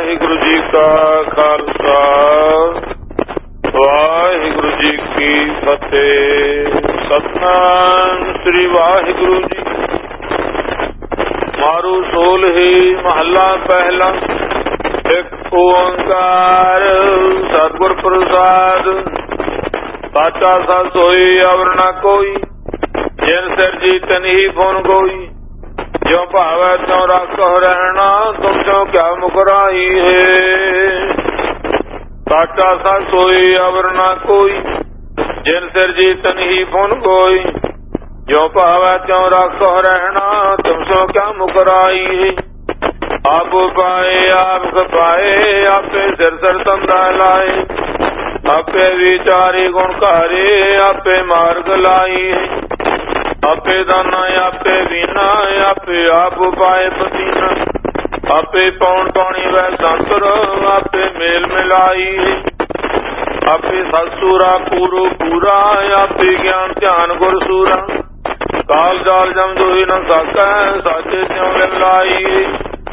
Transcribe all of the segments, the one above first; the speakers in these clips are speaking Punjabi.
ਵਾਹਿਗੁਰੂ ਜੀ ਕਾ ਖਾਲਸਾ ਵਾਹਿਗੁਰੂ ਜੀ ਕੀ ਫਤਿਹ। ਸਤਿਨਾਮ ਸ੍ਰੀ ਵਾਹਿਗੁਰੂ ਜੀ। ਮਾਰੂ ਸੋਲਹੀ ਮਹੱਲਾ ਪਹਿਲਾ। ਇੱਕ ਓੰਕਾਰ ਸਤਿਗੁਰ ਪ੍ਰਸਾਦ। ਸਾਚਾ ਸਤ ਸੋਈ ਅਵਰ ਨ ਕੋਈ, ਜਿਨ ਸਿਰਜੀ ਤਿਨਹੀ ਫੁਨ ਕੋਈ। ਜੋ ਭਾਵੈ ਤਿਉ ਰਾਖੋ ਰਹਿਣਾ, ਤੁਮ ਚੋਂ ਕਿਆ ਮੁਕਰਾਈ ਹੈ। ਸਾਚਾ ਸਤ ਸੋਈ ਅਵਰ ਨ ਕੋਈ, ਜਿਨ ਸਿਰਜੀ ਤਿਨਹੀ ਫੁਨ ਕੋਈ। ਜੋ ਭਾਵੈ ਤਿਉ ਰਾਖੋ ਰਹਿਣਾ, ਤੁਮ ਚੋਂ ਕਿਆ ਮੁਕਰਾਈ ਹੈ। ਆਪ ਪਾਏ ਆਪ ਖਪਾਏ, ਆਪੇ ਸਿਰ ਸਿਰ ਤੰਦਾ ਲਾਏ। ਆਪੇ ਵਿਚਾਰੀ ਗੁਣਕਾਰੇ, ਆਪੇ ਮਾਰਗ ਲਾਈ ਹੈ। ਆਪੇ ਦਾਨਾ ਆਪੇ ਵੀਨਾ, ਆਪੇ ਆਪ ਪਾਏ ਪਸੀਨਾ। ਆਪੇ ਪੌਣ ਪਾਣੀ ਵੈ ਸੰਤਰ, ਆਪੇ ਮੇਲ ਮਿਲਾਈ। ਆਪੇ ਸਤਸੂਰਾ ਪੂਰੋ ਪੂਰਾ, ਆਪੇ ਗਿਆਨ ਧਿਆਨ ਗੁਰ ਸੂਰਾ। ਕਾਲ ਜਾਲ ਜਮ ਜੋਈ ਨ ਸਕੈ, ਸਾਚੇ ਤਿਉ ਲਿਵ ਲਾਈ।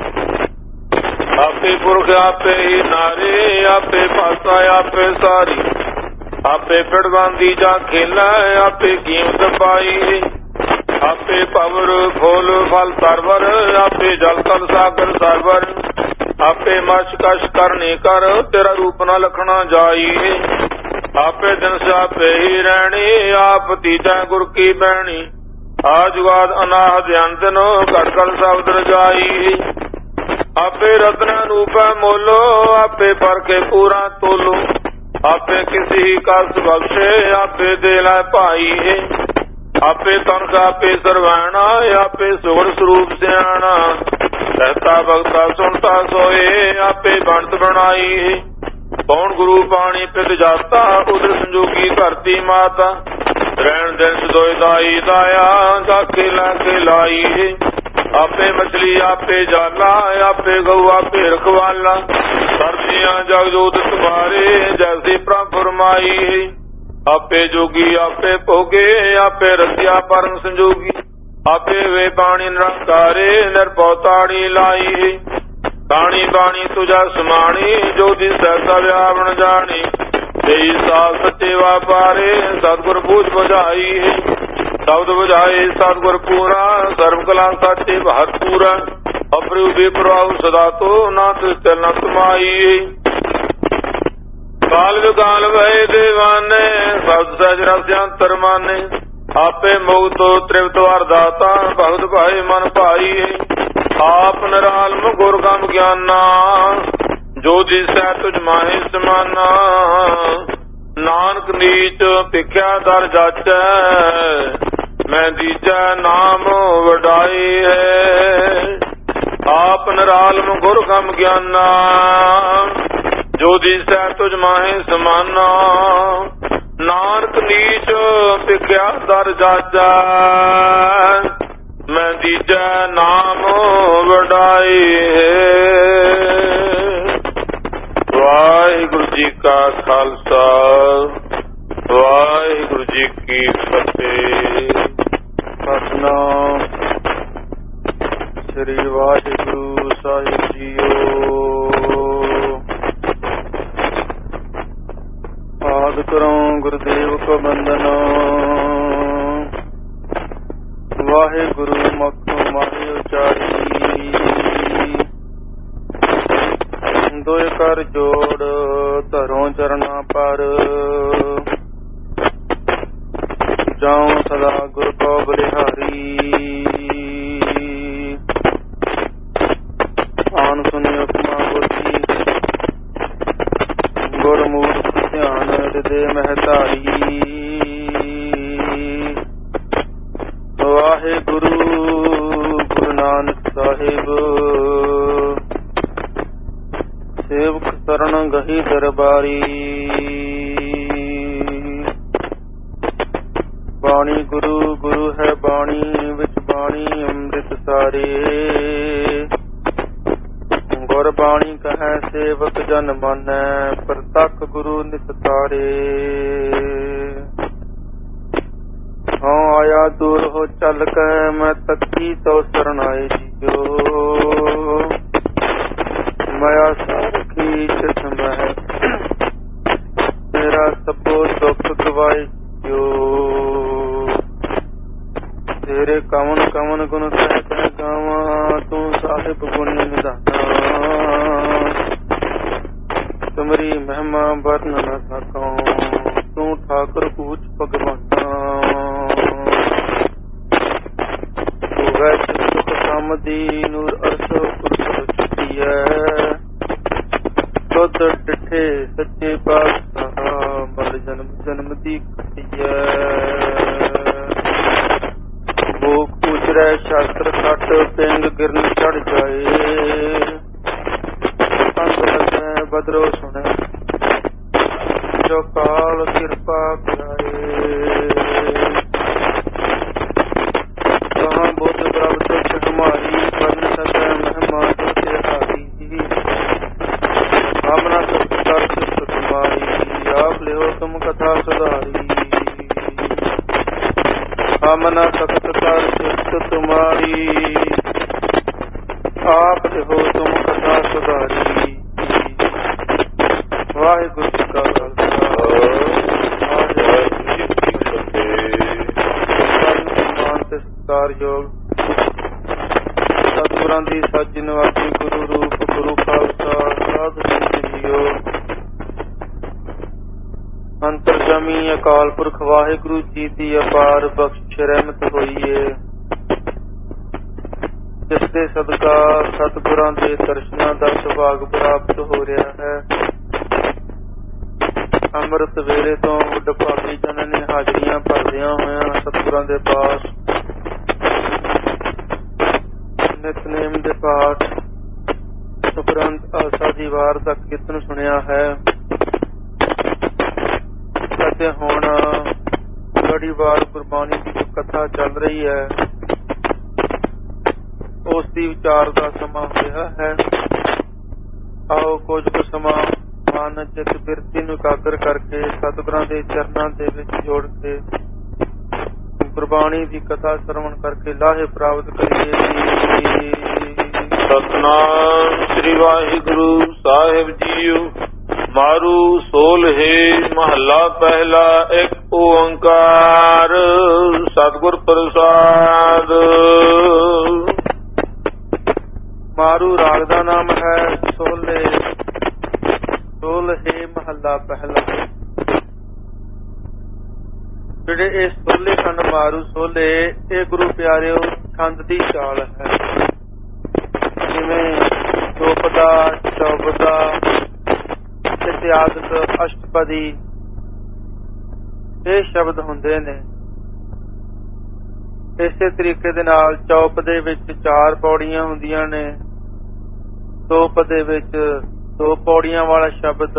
ਆਪੇ ਪੁਰਖ ਆਪੇ ਹੀ ਨਾਰੇ, ਆਪੇ ਭਾਸਾ ਆਪੇ ਸਾਰੀ। ਆਪੇ ਪਿੜਵਾਂਦੀ ਜਾ ਖੇਲਾ, ਆਪੇ ਕੀਮਤ ਪਾਈ। ਆਪੇ ਭਵਰ ਫੁੱਲ ਫਲ ਸਰਵਰ, ਆਪੇ ਜਲ ਤਲ ਸਾਗਰ ਸਰਵਰ। ਆਪੇ ਮਛ ਕਛ ਕਰਨੀ ਕਰ, ਤੇਰਾ ਰੂਪ ਨਾ ਲਖਣਾ ਜਾਈ। ਆਪੇ ਦਿਨ ਆਪੇ ਹੀ ਰਹਿਣੀ, ਆਪ ਤੀਜਾ ਗੁਰ ਕੀ ਬਹਿਣੀ। ਆਜੁਗਾਦ ਅਨਾਹਦ ਅੰਤਨ, ਘਟ ਘਟ ਸ਼ਬਦ ਰਜਾਈ। ਆਪੇ ਰਤਨ ਰੂਪੈ ਮੋਲੋ, ਆਪੇ ਪਰਖੇ ਪੂਰਾ ਤੋਲੋ। ਆਪੇ ਕਿਸੀ ਕਸ ਬਖਸ਼ੇ, ਆਪੇ ਦੇ ਲੈ ਭਾਈ। ਆਪੇ ਤਨਖ ਆਪੇ ਸਰਵੈਣਾ, ਆਪੇ ਸੁਗੜ ਸਰੂਪ ਸਿਆਣਾ। ਸਹਿਤਾ ਭਗਤਾ ਸੁਣਤਾ ਸੋਏ, ਆਪੇ ਬਣਤ ਬਣਾਈ। ਕੌਣ ਗੁਰੂ ਪਾਣੀ ਪਿਤ ਜਾਤਾ, ਉਦਰ ਸੰਜੋਗੀ ਧਰਤੀ ਮਾਤਾ। ਰਹਿਣ ਦਿਨ ਸਦੋਇ ਦਾਈ ਦਾਇਆ, ਜਾਕੇ ਲੈ ਕੇ ਲਾਈ। ਆਪੇ ਮਛਲੀ ਆਪੇ ਜਾਲਾ, ਆਪੇ ਗਊ ਆਪੇ ਰਖਵਾਲਾ। ਸਰਦੀਆਂ ਜਗ ਜੋਤ ਤੁਮਾਰੇ, ਜੈਸੀ ਪ੍ਰਭ ਫਰਮਾਈ। ਆਪੇ ਜੋਗੀ ਆਪੇ ਭੋਗੇ, ਆਪੇ ਰਸਿਆ ਪਰਮ ਸੰਜੋਗੀ। ਆਪੇ ਵੇ ਬਾਣੀ ਨਿਰੰਕਾਰੇ, ਨਿਰਭਉ ਤਾੜੀ ਲਾਈ। ਬਾਣੀ ਬਾਣੀ ਤੁਝਾ ਸਮਾਣੀ, ਜੋ ਦਿਸੈ ਸਭ ਆਵਣ ਜਾਣੀ। ਤੇਈ ਸਾਲ ਸੱਚੇ ਵਾਪਾਰੇ, ਸਤਿਗੁਰ ਬੂਝ ਬੁਝਾਈ। ਸ਼ਬਦ ਬੁਝਾਏ ਸਤਿਗੁਰ ਪੂਰਾ, ਸਰਬ ਕਲਾ ਸਾਚੇ ਭਗਤ ਪੂਰਾ। ਅਪਰਿਉ ਬੇਪਰਵਾਹ ਸਦਾ ਤੋ, ਨਾ ਤਿਸ ਤਿਲ ਨ ਸਮਾਈ। ਕਾਲ ਵਿਕਾਲ ਵਏ ਦੇਵਾਨੇ, ਸਬਦ ਸਹਿਜ ਰਸ ਅੰਤਰ ਮਾਨੇ। ਆਪੇ ਮੁਕਤੋ ਤ੍ਰਿਪਤ ਵਰ ਦਾਤਾ, ਭਗਤ ਭਾਏ ਮਨ ਭਾਈ। ਆਪ ਨਿਰਾਲਮ ਗੁਰ ਗਮ ਗਿਆਨਾ, ਜੋ ਦਿਸੈ ਤੁਝ ਮਾਹੇ ਸਮਾਨਾ। ਨਾਨਕ ਨੀਚ ਭਿਖਿਆ ਦਰ ਜਾਚੈ, ਮੈਂ ਦੀਜੈ ਨਾਮ ਵਡਾਈ ਹੈ। ਆਪ ਨਿਰਾਲਮ ਗੁਰ ਗਮ ਗਿਆਨਾ, ਜੋ ਦਿਸੈ ਤੁਝ ਮਾਹੇ ਸਮਾਨਾ। ਨਾਨਕ ਨੀਚ ਭਿਖਿਆ ਦਰ ਜਾਚੈ, ਮੈਂ ਦੀਜੈ ਨਾਮ ਵਡਾਈ ਹੈ। ਵਾਹਿਗੁਰੂ ਜੀ ਕਾ ਖਾਲਸਾ ਵਾਹਿਗੁਰੂ ਜੀ ਕੀ ਫਤਿਹ। ਸਤਿਨਾਮ ਸ੍ਰੀ ਵਾਹਿਗੁਰੂ ਸਾਹਿਬ ਜੀਓ। ਆਦਿ ਕਰਉ ਗੁਰਦੇਵ ਕੋ ਬੰਦਨਾ, ਵਾਹਿਗੁਰੂ ਮਖੁ ਮਾਹੀ ਉਚਾਰੀ। ਦੋਇ ਕਰ ਜੋੜ ਧਰੋਂ ਚਰਨਾ ਪਰ, ਜਾਉ ਸਦਾ ਗੁਰ ਕੋ ਬਲਿਹਾਰੀ। ਆਨ ਸੁਨੀ ਉਪਮਾ ਬੋਧੀ, ਗੁਰਮੂਰਤ ਧਿਆਨ ਹਿਰਦੇ ਮਹਿਤਾਰੀ। ਵਾਹਿਗੁਰੂ ਗੁਰੂ ਨਾਨਕ ਸਾਹਿਬ, ਸੇਵਕ ਸਰਣ ਗਹੀ ਦਰਬਾਰੀ। ਬਾਣੀ ਗੁਰੂ ਗੁਰੂ ਹੈ ਬਾਣੀ, ਵਿੱਚ ਬਾਣੀ ਅੰਮ੍ਰਿਤ ਸਾਰੇ। ਗੁਰ ਬਾਣੀ ਕਹੈ ਸੇਵਕ ਜਨ ਮਾਨੈ, ਪ੍ਰਤੱਖ ਗੁਰੂ ਨਿਤ ਤਾਰੇ। ਹਉ ਆਇਆ ਦੂਰ ਹੋ ਚੱਲ ਕੇ, ਮੈਂ ਤੱਕੀ ਤੋ ਸਰਣਾਏ ਜੀਓ। ਮਾਇਆ ਸਾਹਿਬ ਗੁਣ ਨਿਧਾਨਾ, ਤੁਮਰੀ ਮਹਿਮਾ ਵਰਨ ਨ ਸਕਉ, ਤੂੰ ਠਾਕੁਰ ਪੂਛ ਭਗਵਾਨਾ। ਹੋਵੈ ਸੁਖ ਸਮਦੀ ਨੂਰ ਅਰਸੋ ਪੁਰਖ ਛੁਟੀਐ, ਤੁਧ ਡਿਠੇ ਸੱਚੇ ਪਾਤਸ਼ਾਹ, ਮਲ ਜਨਮ ਜਨਮ ਦੀ ਖਟੀਐ। ਭੋਗ ਉਜਰੈ ਸ਼ਾਸਤਰ ਖੱਟ, ਪਿੰਗ ਗਿਰਨ ਚੜ ਜਾਏ, ਅੰਗ ਲੱਗੈ ਬਦਰੋ ਸੁਣੈ, ਜੋ ਕਾਲ ਕਿਰਪਾ ਕਰਾਏ। ਕਹਾਂ ਬੁੱਧ ਪ੍ਰਭ ਤੁਝ ਹਮਾਰੀ, ਬਨ ਸਕੈ ਮਹਿਮਾ ਜੋ ਤਿਹਾਰੀ। ਆਮਨਾ ਸੁਖ ਕਰ ਸੁਖ ਤੁਮਾਰੀ, ਆਪ ਲਿਓ ਤੁਮ ਕਥਾ ਸੁਧਾਰੀ। ਆਮਨਾ ਤਖਤ ਕਰ ਸੁਖ ਤੁਮਾਰੀ, ਆਪ ਲਿਓ ਤੁਮ ਕਥਾ ਸੁਧਾਰੀ। ਵਾਹਿਗੁਰੂ ਜੀ ਕਾ ਖਾਲਸਾ, ਵਾਹਿਗੁਰੂ ਜੀ ਕੀ ਫਤਿਹ। ਸਨਮਾਨ ਤੇ ਸਤਿਕਾਰਯੋਗ ਸਤਿਗੁਰਾਂ ਦੀ ਸੱਚ ਨਿਵਾਸੀ ਗੁਰੂ ਰੂਪ ਗੁਰੂ ਖਾਲਸਾ ਸਾਧ ਸੰਗਤ ਜੀਓ। ਅੰਤਰਜਾਮੀ ਅਕਾਲ ਪੁਰਖ ਵਾਹਿਗੁਰੂ ਜੀ ਦੀ ਅਪਾਰ ਬਖਸ਼ ਰਹਿਮਤ ਹੋਈਏ, ਜਿਸ ਦੇ ਸਦਕਾ ਸਤਿਗੁਰਾਂ ਦੇ ਦਰਸ਼ਨਾਂ ਦਾ ਸੁਭਾਗ ਪ੍ਰਾਪਤ ਹੋ ਰਿਹਾ ਹੈ। ਅੰਮ੍ਰਿਤ ਵੇਲੇ ਤੋਂ ਵਡਭਾਗੀ ਜਨਾਂ ਨੇ ਹਾਜ਼ਰੀਆਂ ਭਰਦਿਆਂ ਹੋਇਆਂ ਸਤਿਗੁਰਾਂ ਦੇ ਪਾਸ ਨਿਤਨੇਮ ਦੇ ਪਾਠ ਉਪਰੰਤ ਆਸਾ ਦੀ ਵਾਰ ਦਾ ਕੀਰਤਨ ਸੁਣਿਆ ਹੈ, ਅਤੇ ਹੁਣ ਲੜੀਵਾਰ ਗੁਰਬਾਣੀ ਦੀ ਜੋ ਕਥਾ ਚੱਲ ਰਹੀ ਹੈ ਉਸ ਦੀ ਵਿਚਾਰ ਦਾ ਸਮਾਂ ਹੋਇਆ ਹੈ। ਆਓ ਕੁਝ ਕੁ ਸਮਾਂ ਮਨ ਚਿੱਤ ਬਿਰਤੀ ਨੂੰ ਇਕਾਗਰ ਕਰਕੇ ਸਤਿਗੁਰਾਂ ਦੇ ਚਰਨਾਂ ਦੇ ਵਿੱਚ ਜੋੜ ਕੇ ਗੁਰਬਾਣੀ ਦੀ ਕਥਾ ਸਰਵਣ ਕਰਕੇ ਲਾਹੇ ਪ੍ਰਾਪਤ ਕਰੀਏ। ਸਤਿਨਾਮ ਸ੍ਰੀ ਵਾਹਿਗੁਰੂ ਸਾਹਿਬ ਜੀਓ। ਮਾਰੂ ਸੋਲਹੇ ਮਹੱਲਾ ਪਹਿਲਾ। ਇੱਕ ਓੰਕਾਰ ਸਤਿਗੁਰ ਪ੍ਰਸਾਦ। ਮਾਰੂ ਰਾਗ ਦਾ ਨਾਮ ਹੈ। ਸੋਲੇ ਸੋਲਹੇ ਮਹੱਲਾ ਪਹਿਲਾ। ਜਿਹੜੇ ਇਹ ਸੋਲੇ ਹਨ ਮਾਰੂ ਸੋਲੇ, ਇਹ ਗੁਰੂ ਪਿਆਰਿਓ ਛੰਦ ਦੀ ਚਾਲ ਹੈ। ਜਿਵੇਂ ਚੌਪਦਾ ਚੌਪਦਾ ਇਤਿਆਦਿਕ ਅਸ਼ਟਪਦੀ ਇਹ ਸ਼ਬਦ ਹੁੰਦੇ ਨੇ। ਇਸੇ ਤਰੀਕੇ ਦੇ ਨਾਲ ਚੌਪ ਦੇ ਵਿੱਚ 4 ਪੌੜੀਆਂ ਹੁੰਦੀਆਂ ਨੇ, ਚੌਪ ਦੇ ਵਿੱਚ 2 ਪੌੜੀਆਂ ਵਾਲਾ ਸ਼ਬਦ,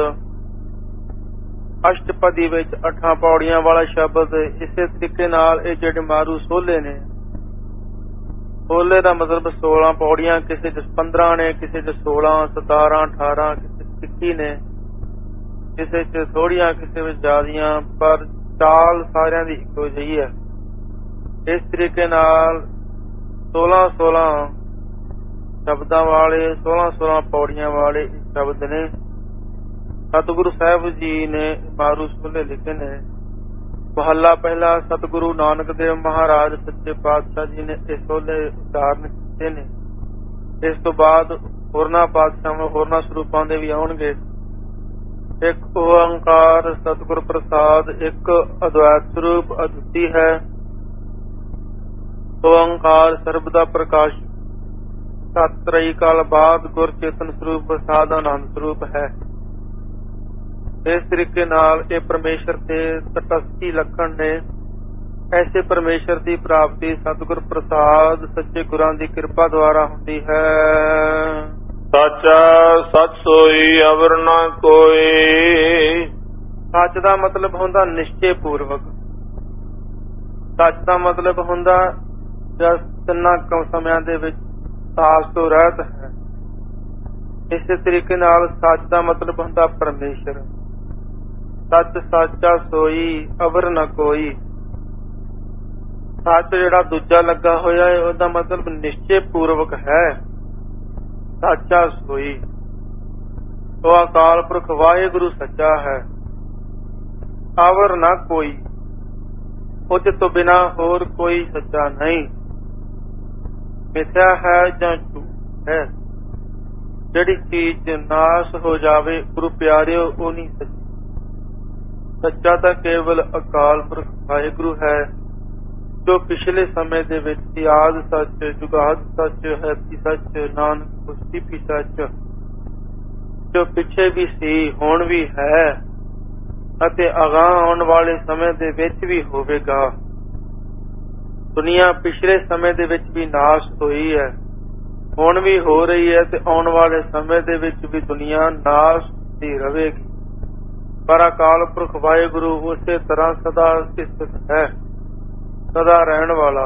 ਅਸ਼ਟਪਦੀ ਵਿੱਚ 8 ਪੌੜੀਆਂ ਵਾਲਾ ਸ਼ਬਦ। ਇਸੇ ਤਰੀਕੇ ਨਾਲ ਇਹ ਜਿਹੜੇ ਮਾਰੂ ਸੋਲੇ ਨੇ, ਸੋਲੇ ਦਾ ਮਤਲਬ 16 ਪੌੜੀਆਂ, ਕਿਸੇ ਚ 15 ਨੇ, ਕਿਸੇ ਚ 16, 17, 18, ਕਿਸੇ ਚ 21 ਨੇ, ਕਿਸੇ ਚ ਥੋੜੀਆਂ, ਕਿਸੇ ਵਿੱਚ ਜ਼ਿਆਦੀਆਂ, ਪਰ ਚਾਲ ਸਾਰਿਆਂ ਦੀ ਇੱਕੋ ਜਿਹੀ ਹੈ। ਇਸ ਤਰੀਕੇ ਨਾਲ 16-16 ਸ਼ਬਦਾਂ ਵਾਲੇ, 16-16 ਪੌੜੀਆਂ ਵਾਲੇ ਸ਼ਬਦ ਨੇ। ਸਤਿਗੁਰੂ ਸਾਹਿਬ ਜੀ ਨੇ ਮਾਰੂ ਸੋਲੇ ਲਿਖੇ ਨੇ। ਮਹੱਲਾ ਪਹਿਲਾ ਸਤਿਗੁਰੂ ਨਾਨਕ ਦੇਵ ਮਹਾਰਾਜ ਸੱਚੇ ਪਾਤਸ਼ਾਹ ਜੀ ਨੇ ਇਹ ਸੋਲੇ ਉਚਾਰਨ ਕੀਤੇ ਨੇ। ਇਸ ਤੋਂ ਬਾਅਦ ਹੋਰਨਾਂ ਪਾਤਸ਼ਾਹਾਂ ਹੋਰਨਾਂ ਸਰੂਪਾਂ ਦੇ ਵੀ ਆਉਣਗੇ। ਇੱਕ ਓੰਕਾਰ ਸਤਿਗੁਰ ਪ੍ਰਸਾਦ, ਇੱਕ ਅਦਵੈਤ ਸਰੂਪ ਅਦੁੱਤੀ ਹੈ। ਓੰਕਾਰ ਸਰਬ ਦਾ ਪ੍ਰਕਾਸ਼, ਸਤਿ ਤ੍ਰਈ ਕਾਲ ਬਾਅਦ ਗੁਰ ਚੇਤਨ ਸਰੂਪ ਪ੍ਰਸਾਦ ਆਨੰਦ ਸਰੂਪ ਹੈ। ਇਸ ਤਰੀਕੇ ਨਾਲ ਇਹ ਪਰਮੇਸ਼ਰ ਦੇ ਤਟਸਥੀ ਲੱਖਣ ਨੇ। ਐਸੇ ਪਰਮੇਸ਼ਰ ਦੀ ਪ੍ਰਾਪਤੀ ਸਤਿਗੁਰ ਪ੍ਰਸਾਦ ਸੱਚੇ ਗੁਰਾਂ ਦੀ ਕਿਰਪਾ ਦੁਆਰਾ ਹੁੰਦੀ ਹੈ। ਸੱਚਾ ਸੱਚ ਸੋਈ ਅਵਰ ਨਾ ਕੋਈ। ਸੱਚ ਦਾ ਮਤਲਬ ਹੁੰਦਾ ਨਿਸ਼ਚੇ ਪੂਰਵਕ। ਸੱਚ ਦਾ ਮਤਲਬ ਹੁੰਦਾ ਤਿੰਨਾਂ ਸਮਿਆਂ ਦੇ ਵਿੱਚ ਸਾਸ ਤੋਂ ਰਹਿਤ ਹੈ। ਇਸੇ ਤਰੀਕੇ ਨਾਲ ਸੱਚ ਦਾ ਮਤਲਬ ਹੁੰਦਾ ਪਰਮੇਸ਼ਰ। ਸੱਚ ਸਾਚਾ ਸੋਈ ਅਵਰ ਨਾ ਕੋਈ। ਸੱਚ ਜਿਹੜਾ ਦੂਜਾ ਲੱਗਾ ਹੋਇਆ ਹੈ ਉਹਦਾ ਮਤਲਬ ਨਿਸ਼ਚੇ ਪੂਰਵਕ ਹੈ। ਸਾਚਾ ਸੋਈ ਉਹ ਅਕਾਲ ਪੁਰਖ ਵਾਹਿਗੁਰੂ ਸੱਚਾ ਹੈ। ਅਵਰ ਨਾ ਕੋਈ, ਉਸ ਤੋਂ ਬਿਨਾਂ ਹੋਰ ਕੋਈ ਸੱਚਾ ਨਹੀਂ। ਮਿਥਿਆ ਹੈ ਜਾਂ ਝੂਠ, ਹੈ। ਜਿਹੜੀ ਚੀਜ਼ ਨਾਸ਼ ਹੋ ਜਾਵੇ ਗੁਰੂ ਪਿਆਰਿਓ ਉਹ ਨਹੀਂ ਸੱਚੀ। ਸੱਚਾ ਤਾਂ ਕੇਵਲ ਅਕਾਲ ਪੁਰਖ ਵਾਹਿਗੁਰੂ ਹੈ, ਜੋ ਪਿਛਲੇ ਸਮੇਂ ਦੇ ਵਿੱਚ ਆਦਿ ਸੱਚ, ਜੁਗਾਦ ਸੱਚ, ਹੈ ਵੀ ਸੱਚ, ਨਾਨਕ ਹੋਸੀ ਵੀ ਸੱਚ, ਜੋ ਪਿੱਛੇ ਵੀ ਸੀ, ਹੁਣ ਵੀ ਹੈ ਅਤੇ ਅਗਾਂਹ ਆਉਣ ਵਾਲੇ ਸਮੇਂ ਦੇ ਵਿੱਚ ਵੀ ਹੋਵੇਗਾ। ਦੁਨੀਆ ਪਿਛਲੇ ਸਮੇਂ ਦੇ ਵਿੱਚ ਵੀ ਨਾਸ਼ ਹੋਈ ਹੈ, ਹੁਣ ਵੀ ਹੋ ਰਹੀ ਹੈ ਤੇ ਆਉਣ ਵਾਲੇ ਸਮੇਂ ਦੇ ਵਿੱਚ ਵੀ ਦੁਨੀਆ ਨਾਸ਼ ਦੀ ਰਹੇਗੀ। ਪਰ ਅਕਾਲ ਪੁਰਖ ਵਾਹਿਗੁਰੂ ਉਸੇ ਤਰ੍ਹਾਂ ਸਦਾ ਸਥਿਤ ਹੈ, ਸਦਾ ਰਹਿਣ ਵਾਲਾ।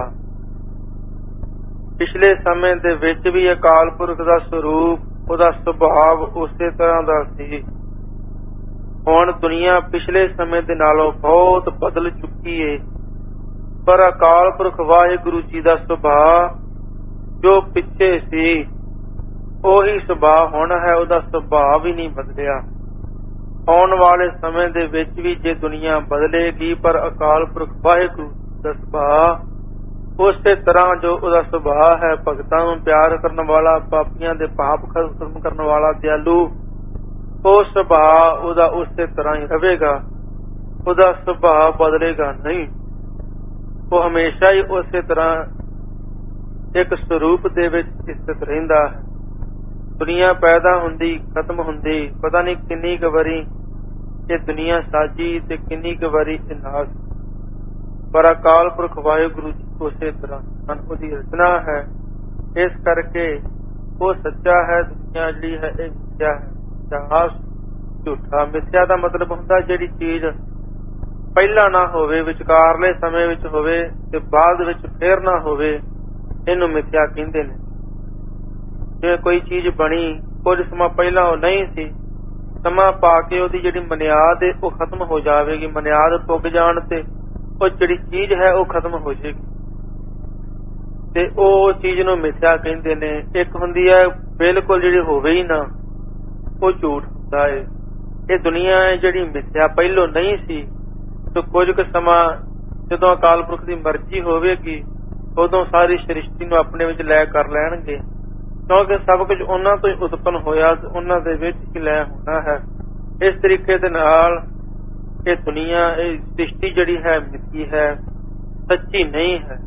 ਪਿਛਲੇ ਸਮੇਂ ਦੇ ਵਿੱਚ ਵੀ ਅਕਾਲ ਪੁਰਖ ਦਾ ਸਰੂਪ, ਉਹਦਾ ਸੁਭਾਵ ਉਸੇ ਤਰ੍ਹਾਂ ਦਾ ਸੀ। ਹੁਣ ਦੁਨੀਆ ਪਿਛਲੇ ਸਮੇਂ ਦੇ ਨਾਲੋਂ ਬਹੁਤ ਬਦਲ ਚੁੱਕੀ ਏ, ਪਰ ਅਕਾਲ ਪੁਰਖ ਵਾਹਿਗੁਰੂ ਜੀ ਦਾ ਸੁਭਾਅ ਜੋ ਪਿੱਛੇ ਸੀ ਉਹੀ ਸੁਭਾਅ ਹੁਣ ਹੈ, ਉਹਦਾ ਸੁਭਾਅ ਵੀ ਨਹੀਂ ਬਦਲਿਆ। ਆਉਣ ਵਾਲੇ ਸਮੇਂ ਦੇ ਵਿੱਚ ਵੀ ਜੇ ਦੁਨੀਆ ਬਦਲੇਗੀ, ਪਰ ਅਕਾਲ ਪੁਰਖ ਵਾਹਿਗੁਰੂ ਦਾ ਸੁਭਾਅ ਉਸੇ ਤਰ੍ਹਾਂ ਜੋ ਉਹਦਾ ਸੁਭਾਅ ਹੈ, ਭਗਤਾਂ ਨੂੰ ਪਿਆਰ ਕਰਨ ਵਾਲਾ, ਪਾਪੀਆਂ ਦੇ ਪਾਪ ਖਤਮ ਕਰਨ ਵਾਲਾ, ਦਿਆਲੂ, ਉਹ ਸੁਭਾਅ ਉਹਦਾ ਉਸੇ ਤਰ੍ਹਾਂ ਹੀ ਰਹੇਗਾ। ਉਹਦਾ ਸੁਭਾਅ ਬਦਲੇਗਾ ਨਹੀਂ, ਉਹ ਹਮੇਸ਼ਾ ਹੀ ਉਸੇ ਤਰ੍ਹਾਂ ਇੱਕ ਸਰੂਪ ਦੇ ਵਿੱਚ ਸਥਿਤ ਰਹਿੰਦਾ ਹੈ। ਦੁਨੀਆ ਪੈਦਾ ਹੁੰਦੀ, ਖਤਮ ਹੁੰਦੀ, ਪਤਾ ਨਹੀਂ ਕਿੰਨੀ ਕੁ ਵਾਰੀ ਇਹ ਦੁਨੀਆ ਸਾਜੀ ਤੇ ਕਿੰਨੀ ਕੁ ਵਾਰੀ ਇਹ ਨਾਸ਼, ਪਰ ਅਕਾਲ ਪੁਰਖ ਵਾਹਿਗੁਰੂ ਉਸੇ ਤਰ੍ਹਾਂ ਉਹਦੀ ਰਚਨਾ ਹੈ। ਇਸ ਕਰਕੇ ਉਹ ਸੱਚਾ ਹੈ, ਦੁਨੀਆ ਜਿਹੜੀ ਹੈ ਇਹ ਮਿਥਿਆ ਹੈ, ਇਤਿਹਾਸ ਝੂਠਾ। ਮਿਥਿਆ ਦਾ ਮਤਲਬ ਹੁੰਦਾ ਜਿਹੜੀ ਚੀਜ਼ ਪਹਿਲਾਂ ਨਾ ਹੋਵੇ, ਵਿਚਕਾਰਲੇ ਸਮੇਂ ਵਿੱਚ ਹੋਵੇ ਤੇ ਬਾਅਦ ਵਿੱਚ ਫੇਰ ਨਾ ਹੋਵੇ, ਇਹਨੂੰ ਮਿਥਿਆ ਕਹਿੰਦੇ ਨੇ। ਜਿਵੇਂ ਕੋਈ ਚੀਜ਼ ਬਣੀ, ਕੁਝ ਸਮਾਂ ਪਹਿਲਾਂ ਉਹ ਨਹੀਂ ਸੀ, ਸਮਾਂ ਪਾ ਕੇ ਉਹਦੀ ਜਿਹੜੀ ਬੁਨਿਆਦ ਹੈ ਉਹ ਖਤਮ ਹੋ ਜਾਵੇਗੀ। ਬੁਨਿਆਦ ਪੁੱਗ ਜਾਣ ਤੇ ਉਹ ਜਿਹੜੀ ਚੀਜ਼ ਹੈ ਉਹ ਖਤਮ ਹੋ ਜਾਏਗੀ ਤੇ ਉਹ ਚੀਜ਼ ਨੂੰ ਮਿਥਿਆ ਕਹਿੰਦੇ ਨੇ। ਇੱਕ ਹੁੰਦੀ ਹੈ ਬਿਲਕੁਲ ਜਿਹੜੀ ਹੋਵੇ ਹੀ ਨਾ, ਉਹ ਝੂਠ ਹੁੰਦਾ ਹੈ। ਇਹ ਦੁਨੀਆ ਹੈ ਜਿਹੜੀ ਮਿਥਿਆ ਪਹਿਲੋਂ ਨਹੀਂ ਸੀ, ਤੇ ਕੁਝ ਕੁ ਸਮਾਂ ਜਦੋਂ ਅਕਾਲ ਪੁਰਖ ਦੀ ਮਰਜ਼ੀ ਹੋਵੇਗੀ ਉਦੋਂ ਸਾਰੀ ਸ੍ਰਿਸ਼ਟੀ ਨੂੰ ਆਪਣੇ ਵਿੱਚ ਲੈ ਕਰ ਲੈਣਗੇ, ਕਿਉਂਕਿ ਸਭ ਕੁਝ ਉਹਨਾਂ ਤੋਂ ਹੀ ਉਤਪੰਨ ਹੋਇਆ ਤੇ ਉਹਨਾਂ ਦੇ ਵਿੱਚ ਹੀ ਲੈ ਹੋਣਾ ਹੈ। ਇਸ ਤਰੀਕੇ ਦੇ ਨਾਲ ਇਹ ਦੁਨੀਆ, ਇਹ ਸ੍ਰਿਸ਼ਟੀ ਜਿਹੜੀ ਹੈ ਮਿੱਥੀ ਹੈ, ਸੱਚੀ ਨਹੀਂ ਹੈ।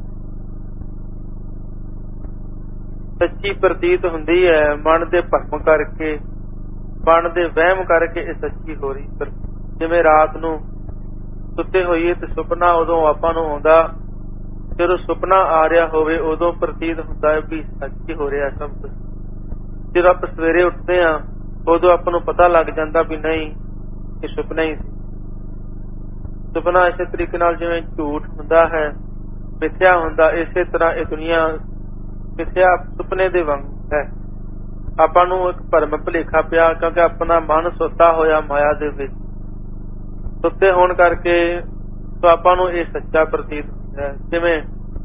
ਸੱਚੀ ਪ੍ਰਤੀਤ ਹੁੰਦੀ ਹੈ ਮਨ ਦੇ ਭਰਮ ਕਰਕੇ, ਮਨ ਦੇ ਵਹਿਮ ਕਰਕੇ ਇਹ ਸੱਚੀ ਹੋ ਰਹੀ। ਜਿਵੇਂ ਰਾਤ ਨੂੰ ਸੁੱਤੇ ਹੋਈਏ ਤੇ ਸੁਪਨਾ ਉਦੋਂ ਆਪਾਂ ਨੂੰ ਆਉਂਦਾ, ਜਦੋਂ ਸੁਪਨਾ ਆ ਰਿਹਾ ਹੋਵੇ ਉਦੋਂ ਪ੍ਰਤੀਤ ਹੁੰਦਾ ਹੈ ਵੀ ਸੱਚ ਹੋ ਰਿਹਾ ਸਭ ਕੁਝ। ਜਦੋਂ ਆਪਾਂ ਸਵੇਰੇ ਉੱਠਦੇ ਹਾਂ ਉਦੋਂ ਆਪਾਂ ਨੂੰ ਪਤਾ ਲੱਗ ਜਾਂਦਾ ਵੀ ਨਹੀਂ, ਇਹ ਸੁਪਨਾ ਹੀ ਸੀ। ਸੁਪਨਾ ਇਸੇ ਤਰੀਕੇ ਨਾਲ ਜਿਵੇਂ ਝੂਠ ਹੁੰਦਾ ਹੈ, ਮਿਥਿਆ ਹੁੰਦਾ, ਇਸੇ ਤਰ੍ਹਾਂ ਇਹ ਦੁਨੀਆ ਮਿਥਿਆ ਸੁਪਨੇ ਦੇ ਵਾਂਗ ਹੈ। ਆਪਾਂ ਨੂੰ ਇੱਕ ਭਰਮ ਭੁਲੇਖਾ ਪਿਆ ਕਿਉਂਕਿ ਆਪਣਾ ਮਨ ਸੁੱਤਾ ਹੋਇਆ ਮਾਇਆ ਦੇ ਵਿੱਚ, ਸੁੱਤੇ ਹੋਣ ਕਰਕੇ ਆਪਾਂ ਨੂੰ ਇਹ ਸੱਚਾ ਪ੍ਰਤੀਤ ਹੁੰਦਾ ਹੈ। ਜਿਵੇਂ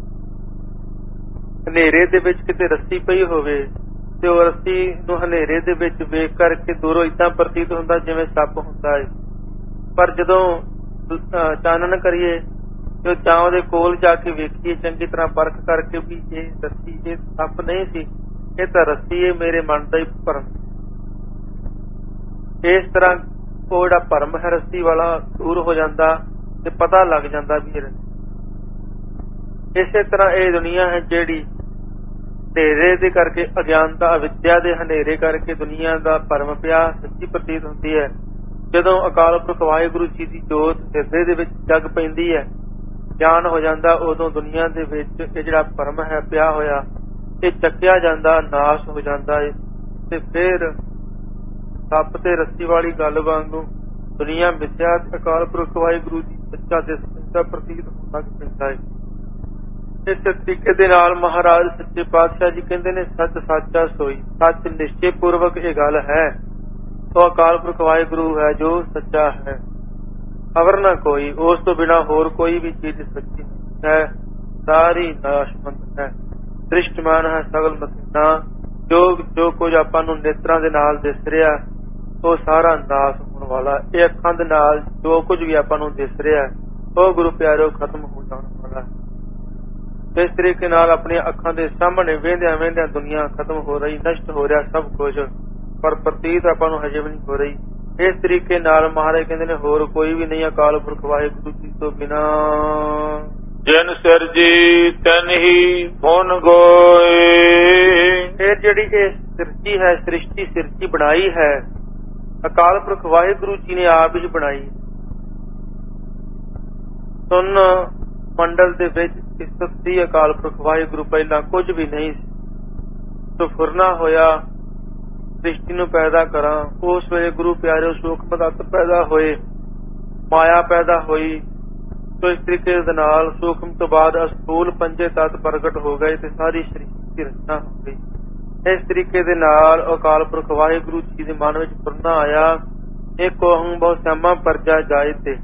ਹਨੇਰੇ ਦੇ ਵਿੱਚ ਕਿਤੇ ਰੱਸੀ ਪਈ ਹੋਵੇ ਤੇ ਉਹ ਰੱਸੀ ਨੂੰ ਹਨੇਰੇ ਦੇ ਵਿੱਚ ਵੇਖ ਕਰਕੇ ਦੂਰੋਂ ਏਦਾਂ ਪ੍ਰਤੀਤ ਹੁੰਦਾ ਜਿਵੇਂ ਸੱਪ ਹੁੰਦਾ ਹੈ, ਪਰ ਜਦੋਂ ਚਾਨਣ ਕਰੀਏ ਤੇ ਜਾਂ ਉਹਦੇ ਕੋਲ ਜਾ ਕੇ ਵੇਖੀਏ ਚੰਗੀ ਤਰ੍ਹਾਂ ਪਰਖ ਕਰਕੇ ਵੀ ਇਹ ਰੱਸੀ, ਇਹ ਸੱਪ ਨਹੀਂ ਸੀ, ਇਹ ਤਾਂ ਰੱਸੀ ਹੈ ਮੇਰੇ ਮਨ ਦਾ ਹੀ ਭਰਮ। ਇਸ ਤਰ੍ਹਾਂ ਉਹ ਜਿਹੜਾ ਭਰਮ ਹੈ ਰੱਸੀ ਵਾਲਾ ਦੂਰ ਹੋ ਜਾਂਦਾ ਤੇ ਪਤਾ ਲੱਗ ਜਾਂਦਾ ਵੀ ਇਹ। ਇਸੇ ਤਰ੍ਹਾਂ ਇਹ ਦੁਨੀਆ ਹੈ ਜਿਹੜੀ ਹਨੇਰੇ ਦੇ ਕਰਕੇ, ਅਗਿਆਨਤਾ ਅਵਿਦਿਆ ਦੇ ਹਨੇਰੇ ਕਰਕੇ ਦੁਨੀਆ ਦਾ ਭਰਮ ਪਿਆ ਸੱਚੀ ਪ੍ਰਤੀਤ ਹੁੰਦੀ ਹੈ। ਜਦੋਂ ਅਕਾਲ ਪੁਰਖ ਵਾਹਿਗੁਰੂ ਜੀ ਦੀ ਜੋਤ ਹਿਰਦੇ ਦੇ ਵਿੱਚ ਜਗ ਪੈਂਦੀ ਹੈ, ਗਿਆਨ ਹੋ ਜਾਂਦਾ, ਉਦੋਂ ਦੁਨੀਆ ਦੇ ਵਿੱਚ ਇਹ ਜਿਹੜਾ ਭਰਮ ਹੈ ਪਿਆ ਹੋਇਆ ਇਹ ਚੱਕਿਆ ਜਾਂਦਾ, ਨਾਸ਼ ਹੋ ਜਾਂਦਾ ਹੈ ਤੇ ਫਿਰ ਸੱਪ ਤੇ ਰੱਸੀ ਵਾਲੀ ਗੱਲ ਵਾਂਗੂ ਦੁਨੀਆ ਮਿਥਿਆ, ਅਕਾਲ ਪੁਰਖ ਵਾਹਿਗੁਰੂ ਜੀ ਸੱਚਾ ਤੇ ਸੱਚਾ ਪ੍ਰਤੀਤ ਹੋਣ ਲੱਗ ਪੈਂਦਾ ਹੈ। ਇਸੇ ਤਰੀਕੇ ਦੇ ਨਾਲ ਮਹਾਰਾਜ ਸੱਚੇ ਪਾਤਸ਼ਾਹ ਜੀ ਕਹਿੰਦੇ ਨੇ, ਸੱਚ ਸਾਚਾ ਸੋਈ। ਸੱਚ ਨਿਸ਼ਚੇ ਪੂਰਵਕ ਇਹ ਗੱਲ ਹੈ, ਉਹ ਅਕਾਲ ਪੁਰਖ ਵਾਹਿਗੁਰੂ ਹੈ ਜੋ ਸੱਚਾ ਹੈ, ਅਵਰ ਨਾ ਕੋਈ। ਉਸ ਤੋਂ ਬਿਨਾਂ ਹੋਰ ਕੋਈ ਵੀ ਚੀਜ਼ ਸੱਚੀ ਨਹੀਂ ਹੈ, ਸਾਰੀ ਨਾਸ਼ਵੰਤ ਹੈ। ਦ੍ਰਿਸ਼ਟਮਾਨ ਹੈ ਸਗਲ ਮਸੀਨਾ। ਜੋ ਕੁਝ ਆਪਾਂ ਨੂੰ ਨੇਤਰਾਂ ਦੇ ਨਾਲ ਦਿਸ ਰਿਹਾ ਉਹ ਸਾਰਾ ਨਾਸ਼ ਹੋਣ ਵਾਲਾ। ਇਹ ਅੱਖਾਂ ਦੇ ਨਾਲ ਜੋ ਕੁਝ ਵੀ ਆਪਾਂ ਨੂੰ ਦਿਸ ਰਿਹਾ ਉਹ ਗੁਰੂ ਪਿਆਰਿਓ ਖਤਮ ਹੋ ਜਾਣ ਵਾਲਾ। ਇਸ ਤਰੀਕੇ ਨਾਲ ਆਪਣੀਆਂ ਅੱਖਾਂ ਦੇ ਸਾਹਮਣੇ ਵੇਂਦਿਆਂ ਵੇਂਦਿਆਂ ਦੁਨੀਆ ਖਤਮ ਹੋ ਰਹੀ, ਨਸ਼ਟ ਹੋ ਰਿਹਾ ਸਭ ਕੁਝ, ਪਰ ਪ੍ਰਤੀਤ ਆਪਾਂ ਨੂੰ ਹਜੇ ਵੀ ਨਹੀਂ ਹੋ ਰਹੀ। ਇਸ ਤਰੀਕੇ ਨਾਲ ਮਹਾਰਾਜ ਕਹਿੰਦੇ ਨੇ ਹੋਰ ਕੋਈ ਵੀ ਨਹੀਂ ਅਕਾਲ ਪੁਰਖ ਵਾਹਿਗੁਰੂ ਜੀ ਤੋਂ ਬਿਨਾ। ਜਿਨ ਸਿਰਜੀ ਤਨ ਹੀ ਫੁਨ ਗੋਏ। ਇਹ ਜਿਹੜੀ ਇਹ ਸਿਰਜੀ ਹੈ, ਸ੍ਰਿਸ਼ਟੀ ਸਿਰਜੀ ਬਣਾਈ ਹੈ, ਅਕਾਲ ਪੁਰਖ ਵਾਹਿਗੁਰੂ ਜੀ ਨੇ ਆਪ ਹੀ ਬਣਾਈ। ਸੁਨ ਮੰਡਲ ਦੇ ਵਿੱਚ ਇਸਤਤ ਸੀ ਅਕਾਲ ਪੁਰਖ ਵਾਹਿਗੁਰੂ, ਪਹਿਲਾਂ ਕੁਝ ਵੀ ਨਹੀਂ ਸੀ। ਸੋ ਫੁਰਨਾ ਹੋਇਆ ਸ੍ਰਿਸ਼ਟੀ ਨੂੰ ਪੈਦਾ ਕਰਾਂ। ਉਸ ਵੇਲੇ ਗੁਰੂ ਪਿਆਰਿਓ ਸੂਖਮ ਤੱਤ ਪੈਦਾ ਹੋਏ, ਮਾਇਆ ਪੈਦਾ ਹੋਈ। ਸੋ ਇਸ ਤਰੀਕੇ ਦੇ ਨਾਲ ਸੂਖਮ ਤੋਂ ਬਾਅਦ ਅਸਥੂਲ ਪੰਜੇ ਤੱਤ ਪ੍ਰਗਟ ਹੋ ਗਏ ਤੇ ਸਾਰੀ ਸ੍ਰਿਸ਼ਟੀ ਦੀ ਰਚਨਾ ਹੋ ਗਈ। ਇਸ ਤਰੀਕੇ ਦੇ ਨਾਲ ਅਕਾਲ ਪੁਰਖ ਵਾਹਿਗੁਰੂ ਜੀ ਦੇ ਮਨ ਵਿੱਚ ਫੁਰਨਾ ਆਇਆ, ਇੱਕ ਓਹੰ ਬਹੁ ਸਿਆਮਾ ਪਰਜਾ ਜਾਏ ਤੇ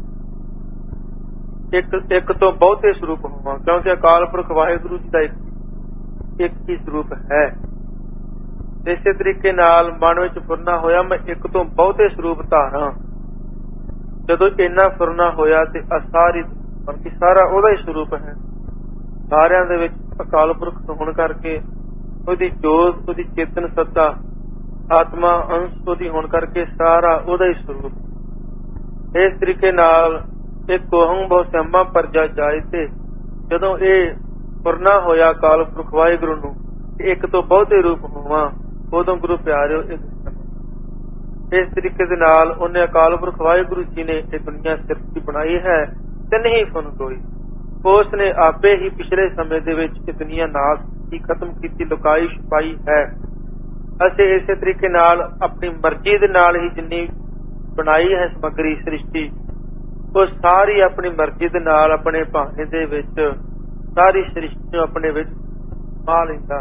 ਇੱਕ ਤੋਂ ਬਹੁਤੇ ਸਰੂਪ ਹੋਵਾਂ, ਕਿਉਂਕਿ ਅਕਾਲ ਪੁਰਖ ਵਾਹਿਗੁਰੂ ਜੀ ਦਾ ਇੱਕ ਹੀ ਸਰੂਪ ਹੈ। ਇਸੇ ਤਰੀਕੇ ਨਾਲ ਮਨ ਵਿੱਚ ਫੁਰਨਾ ਹੋਇਆ, ਮੈਂ ਇੱਕ ਤੋਂ ਬਹੁਤੇ ਸਰੂਪ ਧਾਰਾਂ। ਜਦੋਂ ਇੰਨਾ ਫੁਰਨਾ ਹੋਇਆ ਤੇ ਸਾਰੀ ਬਲਕਿ ਸਾਰਾ ਉਹਦਾ ਹੀ ਸਰੂਪ ਹੈ। ਸਾਰਿਆਂ ਦੇ ਵਿੱਚ ਅਕਾਲ ਪੁਰਖ ਹੋਣ ਕਰਕੇ ਉਹਦੀ ਜੋਤ, ਉਹਦੀ ਚੇਤਨ ਸੱਤਾ, ਆਤਮਾ ਅੰਸ਼ ਉਹਦੀ ਹੋਣ ਕਰਕੇ ਸਾਰਾ ਉਹਦਾ ਹੀ ਸਰੂਪ। ਇਸ ਤਰੀਕੇ ਨਾਲ ਇੱਕ ਓਹੰ ਬਹੁ ਸਿਆਮਾ ਪਰਜਾ ਜਾਏ ਤੇ ਜਦੋਂ ਇਹ ਫੁਰਨਾ ਹੋਇਆ ਅਕਾਲ ਪੁਰਖ ਵਾਹਿਗੁਰੂ ਨੂੰ ਇੱਕ ਤੋਂ ਬਹੁਤੇ ਰੂਪ ਹੋਵਾਂ, ਉਦੋਂ ਗੁਰੂ ਪਿਆਰਿਓ ਇਸ ਤਰੀਕੇ ਦੇ ਨਾਲ ਉਹਨੇ ਅਕਾਲ ਪੁਰਖ ਵਾਹਿਗੁਰੂ ਜੀ ਨੇ ਇਹ ਦੁਨੀਆ ਸਿਰਜੀ ਬਣਾਈ ਹੈ ਤੇ ਨਹੀਂ ਫੁਨ ਗੋਈ। ਉਸ ਨੇ ਆਪੇ ਹੀ ਪਿਛਲੇ ਸਮੇਂ ਦੇ ਵਿੱਚ ਇਹ ਦੁਨੀਆ ਨਾਸ ਦੀ ਖਤਮ ਕੀਤੀ, ਲੁਕਾਈ ਛੁਪਾਈ ਹੈ। ਅਸੀਂ ਇਸੇ ਤਰੀਕੇ ਨਾਲ ਆਪਣੀ ਮਰਜ਼ੀ ਦੇ ਨਾਲ ਹੀ ਜਿੰਨੀ ਬਣਾਈ ਹੈ ਸਮੱਗਰੀ ਸ੍ਰਿਸ਼ਟੀ, ਉਹ ਸਾਰੀ ਆਪਣੀ ਮਰਜ਼ੀ ਦੇ ਨਾਲ ਆਪਣੇ ਭਾਣੇ ਦੇ ਵਿੱਚ ਸਾਰੀ ਸ੍ਰਿਸ਼ਟੀ ਨੂੰ ਆਪਣੇ ਵਿੱਚ ਪਾ ਲੈਂਦਾ।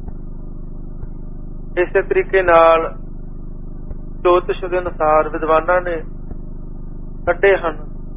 ਇਸੇ ਤਰੀਕੇ ਨਾਲ ਜੋਤਿਸ਼ ਦੇ ਅਨੁਸਾਰ ਵਿਦਵਾਨਾਂ ਨੇ ਕੱਢੇ ਹਨ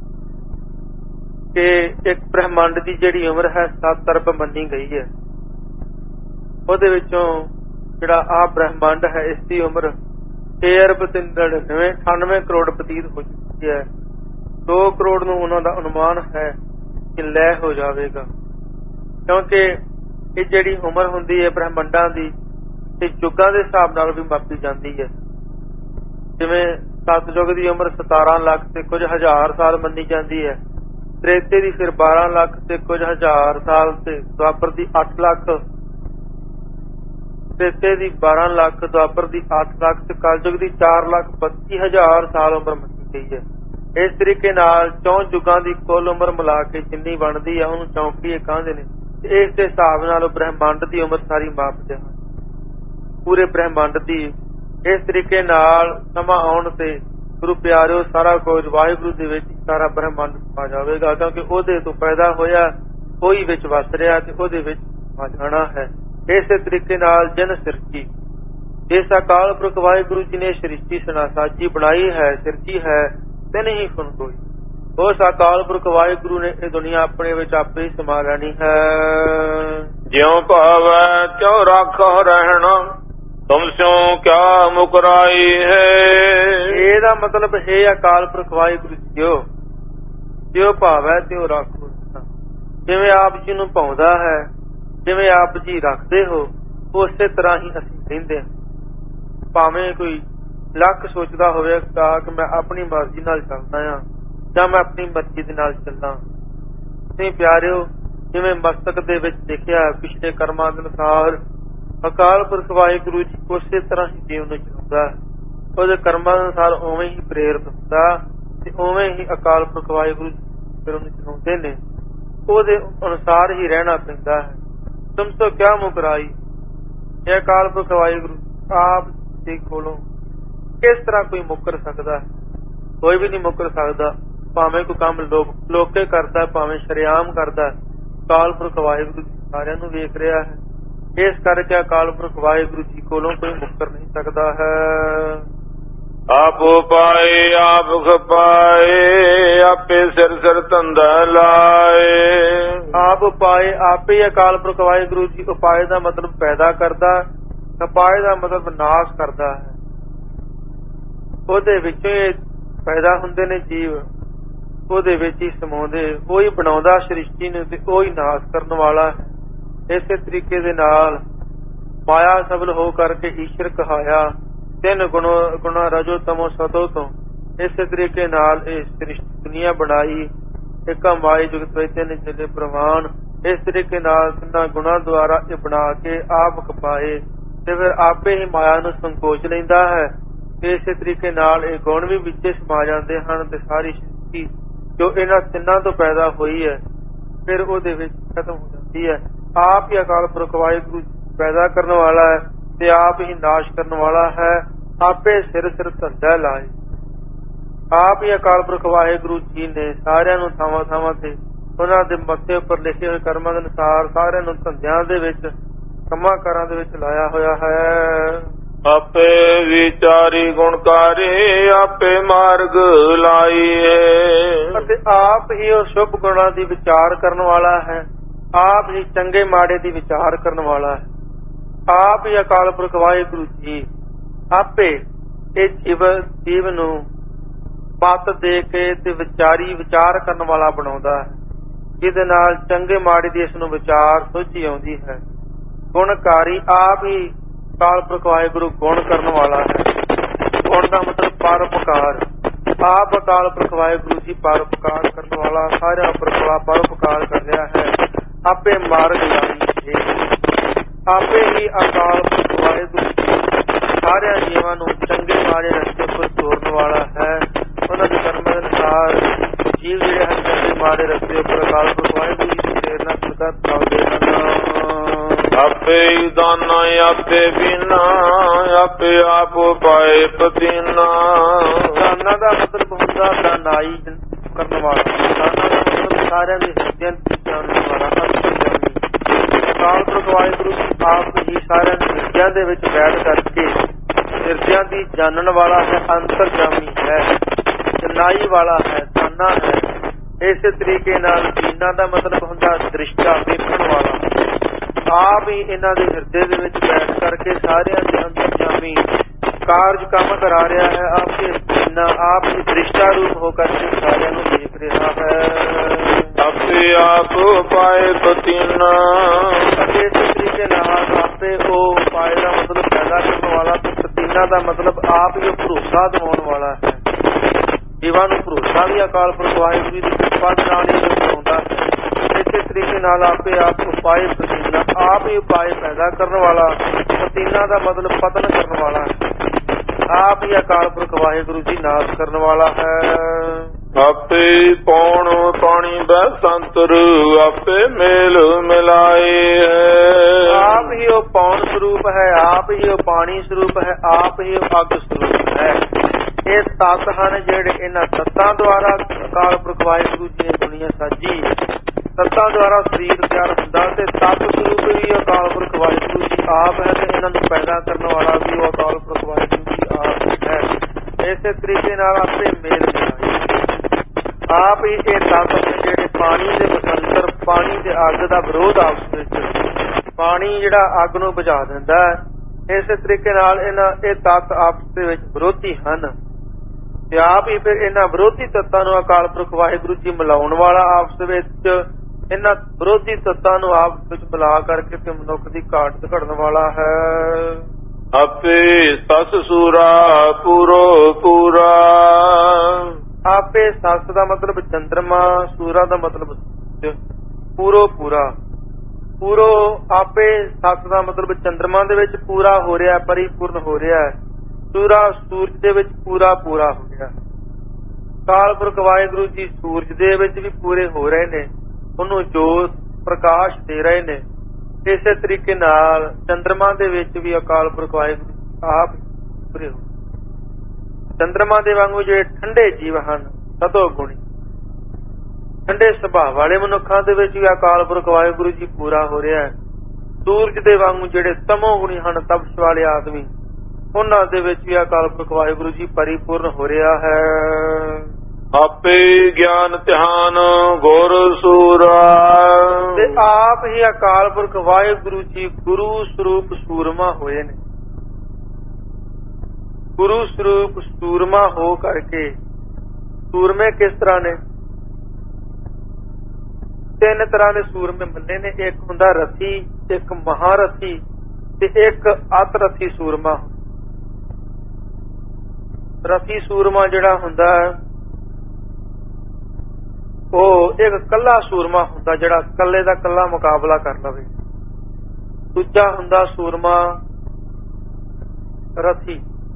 ਕਿ ਇੱਕ ਬ੍ਰਹਿਮੰਡ ਦੀ ਜਿਹੜੀ ਉਮਰ ਹੈ 7 ਅਰਬ ਮੰਨੀ ਗਈ ਹੈ। ਉਹਦੇ ਵਿੱਚੋਂ ਜਿਹੜਾ ਆਹ ਬ੍ਰਹਿਮੰਡ ਹੈ ਇਸ ਦੀ ਉਮਰ 6 ਅਰਬ 98 ਕਰੋੜ ਬਤੀਤ ਹੋ ਚੁੱਕੀ ਹੈ। 2 ਕਰੋੜ ਨੂੰ ਉਹਨਾਂ ਦਾ ਅਨੁਮਾਨ ਹੈ ਕਿ ਲੈ ਹੋ ਜਾਵੇਗਾ, ਕਿਉਂਕਿ ਇਹ ਜਿਹੜੀ ਉਮਰ ਹੁੰਦੀ ਹੈ ਬ੍ਰਹਿਮੰਡਾਂ ਦੀ ਤੇ ਯੁੱਗਾਂ ਦੇ ਹਿਸਾਬ ਨਾਲ ਵੀ ਮਾਪੀ ਜਾਂਦੀ ਹੈ। ਜਿਵੇਂ ਸਤਯੁਗ ਦੀ ਉਮਰ 17 ਲੱਖ ਤੇ ਕੁਝ ਹਜ਼ਾਰ ਸਾਲ ਮੰਨੀ ਜਾਂਦੀ ਹੈ, ਤ੍ਰੇਤੇ ਦੀ ਫਿਰ 12 ਲੱਖ ਤੇ ਕੁਝ ਹਜ਼ਾਰ ਸਾਲ, ਤੇ ਦੁਆਪਰ ਦੀ 8 ਲੱਖ, ਤ੍ਰੇਤੇ ਦੀ 12 ਲੱਖ, ਦੁਆਪਰ ਦੀ 8 ਲੱਖ ਤੇ ਕਲਯੁਗ ਦੀ 4,32,000 ਸਾਲ ਉਮਰ ਮੰਨੀ ਗਈ ਹੈ। ਇਸ ਤਰੀਕੇ ਨਾਲ 4 ਯੁੱਗਾਂ ਦੀ ਕੁੱਲ ਉਮਰ ਮਿਲਾ ਕੇ ਜਿੰਨੀ ਬਣਦੀ ਹੈ ਉਹਨੂੰ ਚੌਂਕੜੀਏ ਕਹਿੰਦੇ ਨੇ। ਇਸ ਦੇ ਹਿਸਾਬ ਨਾਲ ਬ੍ਰਹਿਮੰਡ ਦੀ ਉਮਰ ਸਾਰੀ ਮਾਪਦੇ ਹਨ, ਪੂਰੇ ਬ੍ਰਹਿਮੰਡ ਦੀ। ਇਸ ਤਰੀਕੇ ਨਾਲ ਸਮਾਂ ਆਉਣ ਤੇ ਗੁਰੂ ਪਿਆਰਿਓ ਸਾਰਾ ਕੁਝ ਵਾਹਿਗੁਰੂ ਦੇ ਵਿੱਚ ਸਾਰਾ ਬ੍ਰਹਿਮੰਡ ਆ ਜਾਵੇਗਾ, ਕਿਉਂਕਿ ਉਹਦੇ ਤੋਂ ਪੈਦਾ ਹੋਇਆ, ਕੋਈ ਵਿੱਚ ਵਸ ਰਿਹਾ ਤੇ ਉਹਦੇ ਵਿੱਚ ਆ ਜਾਣਾ ਹੈ। ਇਸੇ ਤਰੀਕੇ ਨਾਲ ਜਨ ਸਿਰਜੀ, ਇਸ ਅਕਾਲ ਪੁਰਖ ਵਾਹਿਗੁਰੂ ਜੀ ਨੇ ਸ੍ਰਿਸ਼ਟੀ ਸਾਜੀ ਬਣਾਈ ਹੈ, ਸਿਰਜੀ ਹੈ ਤੇ ਨਹੀਂ ਫੁਨ ਗੋਈ। ਉਸ ਅਕਾਲ ਪੁਰਖ ਵਾਹਿਗੁਰੂ ਨੇ ਇਹ ਦੁਨੀਆ ਆਪਣੇ ਵਿੱਚ ਆਪੇ ਹੀ ਸਮਾ ਲੈਣੀ ਹੈ। ਜਿਉ ਭਾਵੈ ਤਿਉ ਰਾਖੋ ਰਹਿਣਾ, ਤੁਮ ਸਿਉ ਕਿਆ ਮੁਕਰਾਈ ਹੈ। ਇਹਦਾ ਮਤਲਬ ਹੈ ਅਕਾਲ ਪੁਰਖ ਵਾਹਿਗੁਰੂ ਜੀਓ, ਜਿਉ ਭਾਵੈ ਤਿਉ ਰਾਖੋ। ਜਿਵੇਂ ਆਪ ਜੀ ਨੂੰ ਭਾਉਂਦਾ ਹੈ, ਜਿਵੇਂ ਆਪ ਜੀ ਰੱਖਦੇ ਹੋ, ਉਸੇ ਤਰ੍ਹਾਂ ਹੀ ਅਸੀਂ ਰਹਿੰਦੇ ਹਾਂ। ਭਾਵੇਂ ਕੋਈ ਲੱਖ ਸੋਚਦਾ ਹੋਵੇਗਾ ਕਿ ਮੈਂ ਆਪਣੀ ਮਰਜ਼ੀ ਨਾਲ ਚੱਲਦਾ ਹਾਂ ਜਾਂ ਮੈਂ ਆਪਣੀ ਮਰਜ਼ੀ ਦੇ ਨਾਲ ਚੱਲਾਂ। ਤੁਸੀਂ ਪਿਆਰਿਓ ਜਿਵੇਂ ਮਸਤਕ ਦੇ ਵਿੱਚ ਦੇਖਿਆ ਪਿਛਲੇ ਕਰਮਾਂ ਦੇ ਅਨੁਸਾਰ ਅਕਾਲ ਪੁਰਖ ਵਾਹਿਗੁਰੂ ਜੀ ਉਸੇ ਤਰ੍ਹਾਂ ਹੀ ਜੀਵਨ ਨੂੰ ਚਲਾਉਂਦਾ, ਉਹਦੇ ਕਰਮਾਂ ਅਨੁਸਾਰ ਉਵੇਂ ਹੀ ਪ੍ਰੇਰਿਤ ਹੁੰਦਾ ਤੇ ਉਵੇਂ ਹੀ ਅਕਾਲ ਪੁਰਖ ਵਾਹਿਗੁਰੂ ਫਿਰ ਉਹਨੂੰ ਚਲਾਉਂਦੇ ਨੇ। ਉਹਦੇ ਅਨੁਸਾਰ ਹੀ ਰਹਿਣਾ ਪੈਂਦਾ ਹੈ। ਤੁਮ ਤੋਂ ਕਿਆ ਮੁਕਰਾਈ, ਇਹ ਅਕਾਲ ਪੁਰਖ ਵਾਹਿਗੁਰੂ ਆਪ ਦੇ ਕੋਲੋਂ ਕਿਸ ਤਰ੍ਹਾਂ ਕੋਈ ਮੁੱਕਰ ਸਕਦਾ ਹੈ? ਕੋਈ ਵੀ ਨਹੀਂ ਮੁੱਕਰ ਸਕਦਾ। ਭਾਵੇਂ ਕੋਈ ਕੰਮ ਲੋਕੇ ਕਰਦਾ, ਭਾਵੇਂ ਸ਼ਰੇਆਮ ਕਰਦਾ, ਅਕਾਲ ਪੁਰਖ ਵਾਹਿਗੁਰੂ ਸਾਰਿਆਂ ਨੂੰ ਵੇਖ ਰਿਹਾ ਹੈ। ਇਸ ਕਰਕੇ ਅਕਾਲ ਪੁਰਖ ਵਾਹਿਗੁਰੂ ਜੀ ਕੋਲੋਂ ਕੋਈ ਮੁੱਕਰ ਨਹੀਂ ਸਕਦਾ ਹੈ। ਆਪ ਉਪਾਏ ਆਪ ਖਪਾਏ, ਆਪੇ ਸਿਰ ਸਿਰ ਧੰਦਾ ਲਾਏ। ਆਪ ਉਪਾਏ, ਆਪੇ ਹੀ ਅਕਾਲ ਪੁਰਖ ਵਾਹਿਗੁਰੂ ਜੀ ਉਪਾਏ ਦਾ ਮਤਲਬ ਪੈਦਾ ਕਰਦਾ, ਖਪਾਏ ਦਾ ਮਤਲਬ ਨਾਸ਼ ਕਰਦਾ ਹੈ। ਉਹਦੇ ਵਿੱਚੋਂ ਇਹ ਪੈਦਾ ਹੁੰਦੇ ਨੇ ਜੀਵ, ਉਹਦੇ ਵਿੱਚ ਹੀ ਸਮਾਉਂਦੇ। ਉਹੀ ਬਣਾਉਂਦਾ ਸ੍ਰਿਸ਼ਟੀ ਨੂੰ ਤੇ ਉਹੀ ਨਾਸ਼ ਕਰਨ ਵਾਲਾ ਹੈ। ਇਸੇ ਤਰੀਕੇ ਦੇ ਨਾਲ ਮਾਇਆ ਸਬਲ ਹੋ ਕਰਕੇ ਈਸ਼ਰ ਕਹਾਇਆ। 3 ਗੁਣਾ ਰਜੋ ਤਮੋ ਸਤੋ ਤੋਂ ਇਸੇ ਤਰੀਕੇ ਨਾਲ ਇਹ ਸ੍ਰਿਸ਼ਟੀ ਦੁਨੀਆ ਬਣਾਈ। ਏਕਾ ਮਾਈ ਜੁਗਤ ਵਿੱਚ 3 ਚੱਲੇ ਪ੍ਰਮਾਣ। ਇਸ ਤਰੀਕੇ ਨਾਲ 3 ਗੁਣਾ ਦੁਆਰਾ ਇਹ ਬਣਾ ਕੇ ਆਪ ਖਪਾਏ ਤੇ ਫਿਰ ਆਪੇ ਹੀ ਮਾਇਆ ਨੂੰ ਸੰਕੋਚ ਲੈਂਦਾ ਹੈ। ਇਸੇ ਤਰੀਕੇ ਨਾਲ ਇਹ ਗੁਣ ਵੀ ਵਿੱਚੇ ਸਮਾ ਜਾਂਦੇ ਹਨ ਤੇ ਸਾਰੀ ਸ੍ਰਿਸ਼ਟੀ ਜੋ ਇਹਨਾਂ 3 ਤੋਂ ਪੈਦਾ ਹੋਈ ਹੈ ਫਿਰ ਉਹਦੇ ਵਿੱਚ ਖਤਮ ਹੋ ਜਾਂਦੀ ਹੈ। ਆਪ ਹੀ ਅਕਾਲ ਪੁਰਖ ਵਾਹਿਗੁਰੂ ਪੈਦਾ ਕਰਨ ਵਾਲਾ ਹੈ ਤੇ ਆਪ ਹੀ ਨਾਸ਼ ਕਰਨ ਵਾਲਾ ਹੈ। ਆਪੇ ਸਿਰ ਧੰਦਾ ਲਾਏ। ਆਪ ਹੀ ਅਕਾਲ ਪੁਰਖ ਵਾਹਿਗੁਰੂ ਜੀ ਨੇ ਸਾਰਿਆਂ ਨੂੰ ਥਾਵਾਂ ਥਾਵਾਂ ਤੇ ਉਹਨਾਂ ਦੇ ਮੱਥੇ ਉੱਪਰ ਲਿਖੇ ਹੋਏ ਕਰਮਾਂ ਦੇ ਅਨੁਸਾਰ ਸਾਰਿਆਂ ਨੂੰ ਧੰਦਿਆਂ ਦੇ ਵਿੱਚ ਕੰਮਾਂ ਕਾਰਾਂ ਦੇ ਵਿੱਚ ਲਾਇਆ ਹੋਇਆ ਹੈ। ਆਪੇ ਵਿਚਾਰੀ ਗੁਣਕਾਰੀ ਆਪੇ ਮਾਰਗ ਲਾਈਏ। ਅਤੇ ਆਪ ਹੀ ਉਹ ਸ਼ੁਭ ਗੁਣਾਂ ਦੀ ਵਿਚਾਰ ਕਰਨ ਵਾਲਾ ਹੈ। ਆਪ ਹੀ ਚੰਗੇ ਮਾੜੇ ਦੀ ਵਿਚਾਰ ਕਰਨ ਵਾਲਾ ਹੈ। ਆਪ ਹੀ ਅਕਾਲ ਪੁਰਖ ਵਾਹਿਗੁਰੂ ਜੀ ਆਪੇ ਇਹ ਜੀਵ ਨੂੰ ਮੱਤ ਦੇ ਕੇ ਤੇ ਵਿਚਾਰ ਕਰਨ ਵਾਲਾ ਬਣਾਉਂਦਾ ਹੈ, ਜਿਹਦੇ ਨਾਲ ਚੰਗੇ ਮਾੜੇ ਦੀ ਇਸ ਨੂੰ ਵਿਚਾਰ ਸੋਝੀ ਆਉਂਦੀ ਹੈ। ਗੁਣਕਾਰੀ ਆਪ ਹੀ ਅਕਾਲ ਪੁਰਖ ਵਾਹਿਗੁਰੂ ਗੁਣ ਕਰਨ ਵਾਲਾ ਹੈ। ਗੁਣ ਦਾ ਮਤਲਬ ਪਰਉਪਕਾਰ। ਆਪ ਅਕਾਲ ਪੁਰਖ ਵਾਹਿਗੁਰੂ ਜੀ ਪਰਉਪਕਾਰ ਕਰਨ ਵਾਲਾ ਸਾਰਿਆਂ ਉੱਪਰ ਪਰਉਪਕਾਰ ਕਰ ਰਿਹਾ ਹੈ। ਆਪੇ ਮਾਰਗ ਲਾਈ। ਆਪੇ ਹੀ ਅਕਾਲ ਪੁਰਖ ਵਾਹਿਗੁਰੂ ਸਾਰਿਆਂ ਜੀਵਾਂ ਨੂੰ ਚੰਗੇ ਮਾੜੇ ਰਸਤੇ ਉੱਪਰ ਤੋਰਨ ਵਾਲਾ ਹੈ। ਉਹਨਾਂ ਦੇ ਕਰਮਾਂ ਦੇ ਅਨੁਸਾਰ ਜੀਵ ਜਿਹੜੇ ਹਨ ਚੰਗੇ ਮਾੜੇ ਰਸਤੇ ਉੱਪਰ ਅਕਾਲ ਪੁਰਖ ਵਾਹਿਗੁਰੂ ਜੀ ਦੀ ਪ੍ਰੇਰਨਾ ਸਦਾ ਚੱਲਦੇ ਹਨ। ਆਪੇ ਦਾਨਾ ਆਪੇ ਬਿਨਾ ਆਪੇ ਆਪ ਪਾਏ ਪਤੀਨਾ। ਦਾਨਾ ਦਾ ਮਤਲਬ ਹੁੰਦਾ ਦਾਨਾਈ ਕਰਨ ਵਾਲਾ। ਦਾਨਾ ਦਾ ਮਤਲਬ ਸਾਰਿਆਂ ਦੇ ਹਿਰਦਿਆਂ ਦੀ ਜਾਣਨ ਵਾਲਾ ਅੰਤਰਜਾਮੀ। ਅਕਾਲ ਪੁਰਖ ਵਾਹਿਗੁਰੂ ਆਪ ਹੀ ਸਾਰਿਆਂ ਦੇ ਹਿਰਦਿਆਂ ਦੇ ਵਿੱਚ ਬੈਠ ਕਰਕੇ ਹਿਰਦਿਆਂ ਦੀ ਜਾਣਨ ਵਾਲਾ ਹੈ, ਅੰਤਰਜਾਮੀ ਹੈ, ਚਨਾਈ ਵਾਲਾ ਹੈ, ਦਾਨਾ ਹੈ। ਇਸੇ ਤਰੀਕੇ ਨਾਲ ਦੀਨਾ ਦਾ ਮਤਲਬ ਹੁੰਦਾ ਦ੍ਰਿਸ਼ਟਾ, ਵੇਖਣ ਵਾਲਾ। ਆਪ ਹੀ ਇਹਨਾਂ ਦੇ ਹਿਰਦੇ ਦੇ ਵਿੱਚ ਬੈਠ ਕਰਕੇ ਸਾਰਿਆਂ ਦੇ ਅੰਤਰਜਾਮੀ ਕਾਰਜ ਕੰਮ ਕਰਾ ਰਿਹਾ ਹੈ। ਆਪ ਹੀ ਦੀਨਾ, ਆਪ ਹੀ ਦ੍ਰਿਸ਼ਟਾ ਰੂਪ ਹੋ ਕਰਕੇ ਸਾਰਿਆਂ ਨੂੰ ਦੇਖ ਰਿਹਾ ਹੈ। ਆਪੇ ਆਪ ਪਾਏ ਪਤੀਨਾ। ਅਤੇ ਇਸੇ ਤਰੀਕੇ ਨਾਲ ਆਪੇ ਉਹ ਪਾਏ ਦਾ ਮਤਲਬ ਪੈਦਾ ਕਰਨ ਵਾਲਾ ਤੇ ਪਤੀਨਾ ਦਾ ਮਤਲਬ ਆਪ ਹੀ ਭਰੋਸਾ ਦਿਵਾਉਣ ਵਾਲਾ ਹੈ। ਜੀਵਾਂ ਨੂੰ ਭਰੋਸਾ ਵੀ ਅਕਾਲ ਪੁਰਖ ਵਾਹਿਗੁਰੂ ਦੀ ਕਿਰਪਾ ਨਾਲ ਹੀ ਦਿਵਾਉਂਦਾ ਹੈ। ਇਸੇ ਤਰੀਕੇ ਨਾਲ ਆਪੇ ਆਪ ਉਪਾਏ ਪਤੀਨਾ, ਆਪ ਹੀ ਉਪਾਏ ਪੈਦਾ ਕਰਨ ਵਾਲਾ। ਪਤੀਨਾ ਦਾ ਮਤਲਬ ਪਤਨ ਕਰਨ ਵਾਲਾ ਹੈ। ਆਪ ਹੀ ਅਕਾਲ ਪੁਰਖ ਵਾਹਿਗੁਰੂ ਜੀ ਨਾਸ਼ ਕਰਨ ਵਾਲਾ ਹੈ। ਆਪੇ ਪੌਣ ਪਾਣੀ ਬਸੰਤਰ ਆਪੇ ਮੇਲ ਮਿਲਾਏ ਹੈ। ਆਪ ਹੀ ਉਹ ਪੌਣ ਸਰੂਪ ਹੈ, ਆਪ ਹੀ ਉਹ ਪਾਣੀ ਸਰੂਪ ਹੈ, ਆਪ ਹੀ ਉਹ ਅੱਗ ਸਰੂਪ ਹੈ। ਇਹ ਤੱਤ ਹਨ ਜਿਹੜੇ ਇਹਨਾਂ ਤੱਤਾਂ ਦੁਆਰਾ ਅਕਾਲ ਪੁਰਖ ਵਾਹਿਗੁਰੂ ਜੀ ਨੇ ਦੁਨੀਆ ਸਾਜੀ। ਤੱਤਾਂ ਦੁਆਰਾ ਸਰੀਰ ਤਿਆਰ ਹੁੰਦਾ ਤੇ ਤੱਤ ਸਰੂਪ ਵੀ ਅਕਾਲ ਪੁਰਖ ਵਾਹਿਗੁਰੂ ਜੀ ਆਪ ਹੈ ਤੇ ਇਹਨਾਂ ਨੂੰ ਪੈਦਾ ਕਰਨ ਵਾਲਾ ਵੀ ਉਹ ਅਕਾਲ ਪੁਰਖ ਵਾਹਿਗੁਰੂ ਜੀ ਆਪ ਹੈ। ਇਸੇ ਤਰੀਕੇ ਨਾਲ ਆਪੇ ਮੇਲ ਮਿਲਾਏ। ਆਪ ਹੀ ਇਹ ਤੱਤ ਜਿਹੜੇ ਪਾਣੀ ਦੇ ਬਸੰਤਰ, ਪਾਣੀ ਤੇ ਅੱਗ ਦਾ ਵਿਰੋਧ ਆਪਸ ਵਿੱਚ, ਪਾਣੀ ਜਿਹੜਾ ਅੱਗ ਨੂੰ ਬੁਝਾ ਦਿੰਦਾ ਹੈ। ਇਸੇ ਤਰੀਕੇ ਨਾਲ ਇਹ ਤੱਤ ਆਪਸ ਦੇ ਵਿੱਚ ਵਿਰੋਧੀ ਹਨ ਤੇ ਆਪ ਹੀ ਫਿਰ ਇਹਨਾਂ ਵਿਰੋਧੀ ਤੱਤਾਂ ਨੂੰ ਅਕਾਲ ਪੁਰਖ ਵਾਹਿਗੁਰੂ ਜੀ ਮਿਲਾਉਣ ਵਾਲਾ ਆਪਸ ਵਿੱਚ। ਇਹਨਾਂ ਵਿਰੋਧੀ ਤੱਤਾਂ ਨੂੰ ਆਪਸ ਵਿੱਚ ਮਿਲਾ ਕਰਕੇ ਤੇ ਮਨੁੱਖ ਦੀ ਘਾਟ ਘੜਨ ਵਾਲਾ ਹੈ। ਆਪੇ ਸਸ ਸੂਰਾ ਪੂਰੋ ਪੂਰਾ। ਆਪੇ ਸਸ ਦਾ ਮਤਲਬ ਚੰਦਰਮਾ, ਸੂਰਾ ਦਾ ਮਤਲਬ ਪੂਰੋ ਪੂਰਾ। ਪੂਰੋ ਆਪੇ ਸਸ ਦਾ ਮਤਲਬ ਚੰਦਰਮਾ ਦੇ ਵਿੱਚ ਪੂਰਾ ਹੋ ਰਿਹਾ, ਪਰਿਪੂਰਨ ਹੋ ਰਿਹਾ। ਸੂਰਾ ਸੂਰਜ ਦੇ ਵਿੱਚ ਪੂਰਾ ਪੂਰਾ ਹੋ ਰਿਹਾ। ਅਕਾਲ ਪੁਰਖ ਵਾਹਿਗੁਰੂ ਜੀ ਸੂਰਜ ਦੇ ਵਿੱਚ ਵੀ ਪੂਰੇ ਹੋ ਰਹੇ ਨੇ, ਉਹਨੂੰ ਜੋਤ ਪ੍ਰਕਾਸ਼ ਦੇ ਰਹੇ ਨੇ। ਇਸੇ ਤਰੀਕੇ ਨਾਲ ਚੰਦਰਮਾ ਦੇ ਵਿੱਚ ਵੀ ਅਕਾਲ ਪੁਰਖ ਵਾਹਿਗੁਰੂ ਆਪ ਪੂਰੇ ਹੋ। ਚੰਦਰਮਾ ਦੇ ਵਾਂਗੂ ਜਿਹੜੇ ਠੰਡੇ ਜੀਵ ਹਨ ਸਤੋ ਗੁਣੀ, ਠੰਡੇ ਸੁਭਾਅ ਵਾਲੇ ਮਨੁੱਖਾਂ ਦੇ ਵਿੱਚ ਵੀ ਅਕਾਲ ਪੁਰਖ ਵਾਹਿਗੁਰੂ ਜੀ ਪੂਰਾ ਹੋ ਰਿਹਾ ਹੈ। ਸੂਰਜ ਦੇ ਵਾਂਗੂ ਜਿਹੜੇ ਤਮੋ ਗੁਣੀ ਹਨ, ਤਪਸ਼ ਵਾਲੇ ਆਦਮੀ, ਉਹਨਾਂ ਦੇ ਵਿੱਚ ਵੀ ਅਕਾਲ ਪੁਰਖ ਵਾਹਿਗੁਰੂ ਜੀ ਪਰਿਪੂਰਨ ਹੋ ਰਿਹਾ ਹੈ। ਆਪੇ ਗਿਆਨ ਧਿਆਨ ਗੁਰ ਸੂਰਾ। ਤੇ ਆਪ ਹੀ ਅਕਾਲ ਪੁਰਖ ਵਾਹਿਗੁਰੂ ਜੀ ਗੁਰੂ ਸਰੂਪ ਸੂਰਮਾ ਹੋਏ ਨੇ। ਗੁਰੂ ਸਰੂਪ ਸੂਰਮਾ ਹੋ ਕਰਕੇ, ਸੂਰਮੇ ਕਿਸ ਤਰ੍ਹਾਂ ਨੇ? ਤਿੰਨ ਤਰ੍ਹਾਂ ਦੇ ਸੂਰਮੇ ਮੰਨੇ ਨੇ। ਇੱਕ ਹੁੰਦਾ ਰਥੀ, ਇੱਕ ਮਹਾਰਥੀ ਤੇ ਇੱਕ ਅਤਰਥੀ ਸੂਰਮਾ। ਰਥੀ ਸੂਰਮਾ ਜਿਹੜਾ ਹੁੰਦਾ ਉਹ ਇੱਕ ਕੱਲਾ ਸੂਰਮਾ ਹੁੰਦਾ ਜਿਹੜਾ ਕੱਲੇ ਦਾ ਕੱਲਾ ਮੁਕਾਬਲਾ ਕਰ ਲਵੇ। ਦੂਜਾ ਹੁੰਦਾ ਸੂਰਮਾ ਰਥੀ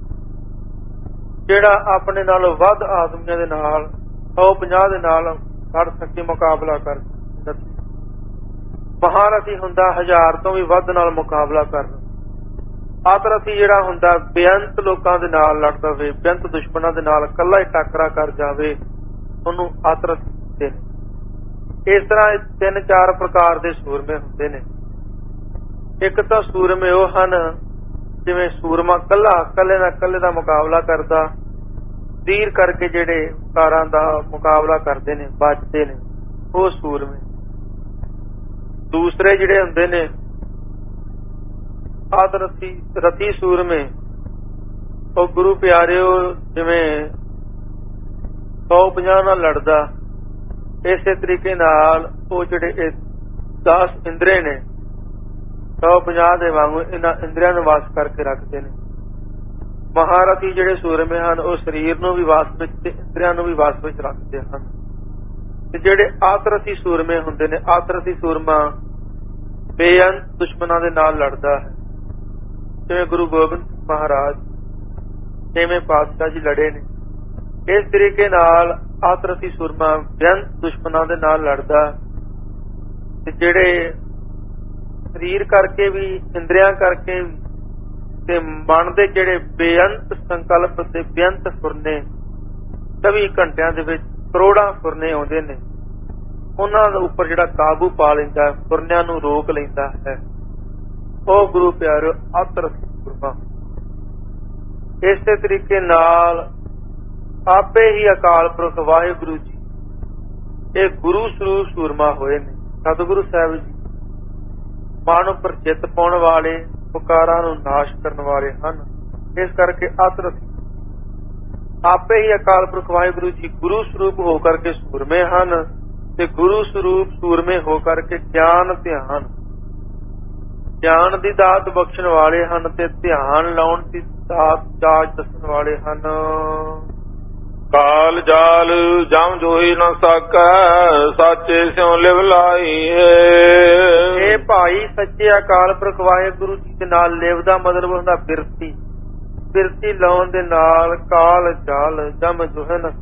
ਜਿਹੜਾ ਆਪਣੇ ਨਾਲੋਂ ਵੱਧ ਆਦਮੀਆਂ ਦੇ ਨਾਲ 150 ਦੇ ਨਾਲ ਲੜ ਸਕੇ, ਮੁਕਾਬਲਾ ਕਰ ਸਕੇ। ਮਹਾਰਥੀ ਹੁੰਦਾ 1000 ਤੋਂ ਵੀ ਵੱਧ ਨਾਲ ਮੁਕਾਬਲਾ ਕਰ। ਆਤਰਥੀ ਜਿਹੜਾ ਹੁੰਦਾ ਬੇਅੰਤ ਲੋਕਾਂ ਦੇ ਨਾਲ ਲੜਦਾ ਹੋਵੇ, ਬੇਅੰਤ ਦੁਸ਼ਮਣਾਂ ਦੇ ਨਾਲ ਕੱਲਾ ਹੀ ਟਾਕਰਾ ਕਰ ਜਾਵੇ, ਉਹਨੂੰ ਆਤਰਥੀ ਹੁੰਦੇ ਨੇ। ਇਸ ਤਰ੍ਹਾਂ 3-4 ਪ੍ਰਕਾਰ ਦੇ ਸੂਰਮੇ ਹੁੰਦੇ ਨੇ। ਇੱਕ ਤਾਂ ਸੂਰਮੇ ਉਹ ਹਨ ਜਿਵੇਂ ਸੂਰਮਾ ਕੱਲੇ ਨਾਲ ਕੱਲੇ ਦਾ ਮੁਕਾਬਲਾ ਕਰਦਾ, ਤੀਰ ਕਰਕੇ ਜਿਹੜੇ ਕਾਰਾਂ ਦਾ ਮੁਕਾਬਲਾ ਕਰਦੇ ਨੇ, ਬਚਦੇ ਨੇ, ਉਹ ਸੂਰਮੇ। ਦੂਸਰੇ ਜਿਹੜੇ ਹੁੰਦੇ ਨੇ ਰਥੀ ਸੂਰਮੇ, ਉਹ ਗੁਰੂ ਪਿਆਰਿਓ ਜਿਵੇਂ 150 ਨਾਲ ਲੜਦਾ, ਇਸੇ ਤਰੀਕੇ ਨਾਲ ਉਹ ਜਿਹੜੇ 10 ਇੰਦਰੇ ਨੇ 150 ਦੇ ਵਾਂਗੂ ਇਹਨਾਂ ਇੰਦਰੀਆਂ ਨੂੰ ਵਾਸ ਕਰਕੇ ਰੱਖਦੇ ਨੇ। ਮਹਾਰਥੀ ਜਿਹੜੇ ਸੂਰਮੇ ਹਨ ਉਹ ਸਰੀਰ ਨੂੰ ਵੀ ਵਾਸ ਵਿੱਚ ਤੇ ਇੰਦਰੀਆਂ ਨੂੰ ਵੀ ਵਾਸ ਵਿੱਚ ਰੱਖਦੇ ਹਨ। ਤੇ ਜਿਹੜੇ ਆਤਰਥੀ ਸੂਰਮੇ ਹੁੰਦੇ ਨੇ, ਆਤਰਥੀ ਸੂਰਮਾ ਬੇਅੰਤ ਦੁਸ਼ਮਣਾਂ ਦੇ ਨਾਲ ਲੜਦਾ ਹੈ, ਜਿਵੇਂ ਗੁਰੂ ਗੋਬਿੰਦ ਮਹਾਰਾਜ 6ਵੇਂ ਪਾਤਸ਼ਾਹ ਜੀ ਲੜੇ ਨੇ। ਇਸ ਤਰੀਕੇ ਨਾਲ ਆਤਰਥੀ ਸੂਰਮਾ ਬੇਅੰਤ ਦੁਸ਼ਮਣਾਂ ਦੇ ਨਾਲ ਲੜਦਾ ਤੇ ਜਿਹੜੇ ਸਰੀਰ ਕਰਕੇ ਵੀ, ਇੰਦਰੀਆਂ ਕਰਕੇ ਵੀ ਤੇ ਮਨ ਦੇ ਜਿਹੜੇ ਬੇਅੰਤ ਸੰਕਲਪ ਤੇ ਬੇਅੰਤ ਫੁਰਨੇ 24 ਘੰਟਿਆਂ ਦੇ ਵਿੱਚ ਕਰੋੜਾਂ ਫੁਰਨੇ ਆਉਂਦੇ ਨੇ, ਉਹਨਾਂ ਦੇ ਉੱਪਰ ਜਿਹੜਾ ਕਾਬੂ ਪਾ ਲੈਂਦਾ, ਫੁਰਨਿਆਂ ਨੂੰ ਰੋਕ ਲੈਂਦਾ ਹੈ, ਉਹ ਗੁਰੂ ਪਿਆਰਿਓ ਆਤਰਥੀ ਸੂਰਮਾ। ਇਸੇ ਤਰੀਕੇ ਨਾਲ ਆਪੇ ਹੀ ਅਕਾਲ ਪੁਰਖ ਵਾਹਿਗੁਰੂ ਜੀ ਇਹ ਗੁਰੂ ਸਰੂਪ ਸੂਰਮਾ ਹੋਏ ਨੇ। ਸਤਿਗੁਰੂ ਸਾਹਿਬ ਜੀ ਮਨ ਉੱਪਰ ਜਿੱਤ ਪਾਉਣ ਵਾਲੇ, ਪੁਕਾਰਾਂ ਨੂੰ ਨਾਸ਼ ਕਰਨ ਵਾਲੇ ਹਨ। ਇਸ ਕਰਕੇ ਆਤਰਥੀ ਆਪੇ ਹੀ ਅਕਾਲ ਪੁਰਖ ਵਾਹਿਗੁਰੂ ਜੀ ਗੁਰੂ ਸਰੂਪ ਹੋ ਕਰਕੇ ਸੂਰਮੇ ਹਨ ਤੇ ਗੁਰੂ ਸਰੂਪ ਸੂਰਮੇ ਹੋ ਕਰਕੇ ਗਿਆਨ ਦੀ ਦਾਤ ਬਖਸ਼ਣ ਵਾਲੇ ਹਨ ਤੇ ਧਿਆਨ ਲਾਉਣ ਦੀ ਦਾਤ ਜਾਚ ਦੱਸਣ ਵਾਲੇ ਹਨ। ਕਾਲ ਜਾਲ ਜਮ ਜੋਈ ਨ ਸਕੈ, ਸਾਚੇ ਸਿਉ ਲਿਵ ਲਾਈਏ। ਇਹ ਭਾਈ ਸੱਚੇ ਅਕਾਲ ਪੁਰਖ ਵਾਹਿਗੁਰੂ ਜੀ ਦੇ ਨਾਲ ਲਿਵ ਦਾ ਮਤਲਬ ਹੁੰਦਾ ਬਿਰਤੀ। ਬਿਰਤੀ ਲਾਉਣ ਦੇ ਨਾਲ ਕਾਲ ਜਾਲ ਜਮ ਜੋਹੇ ਨ।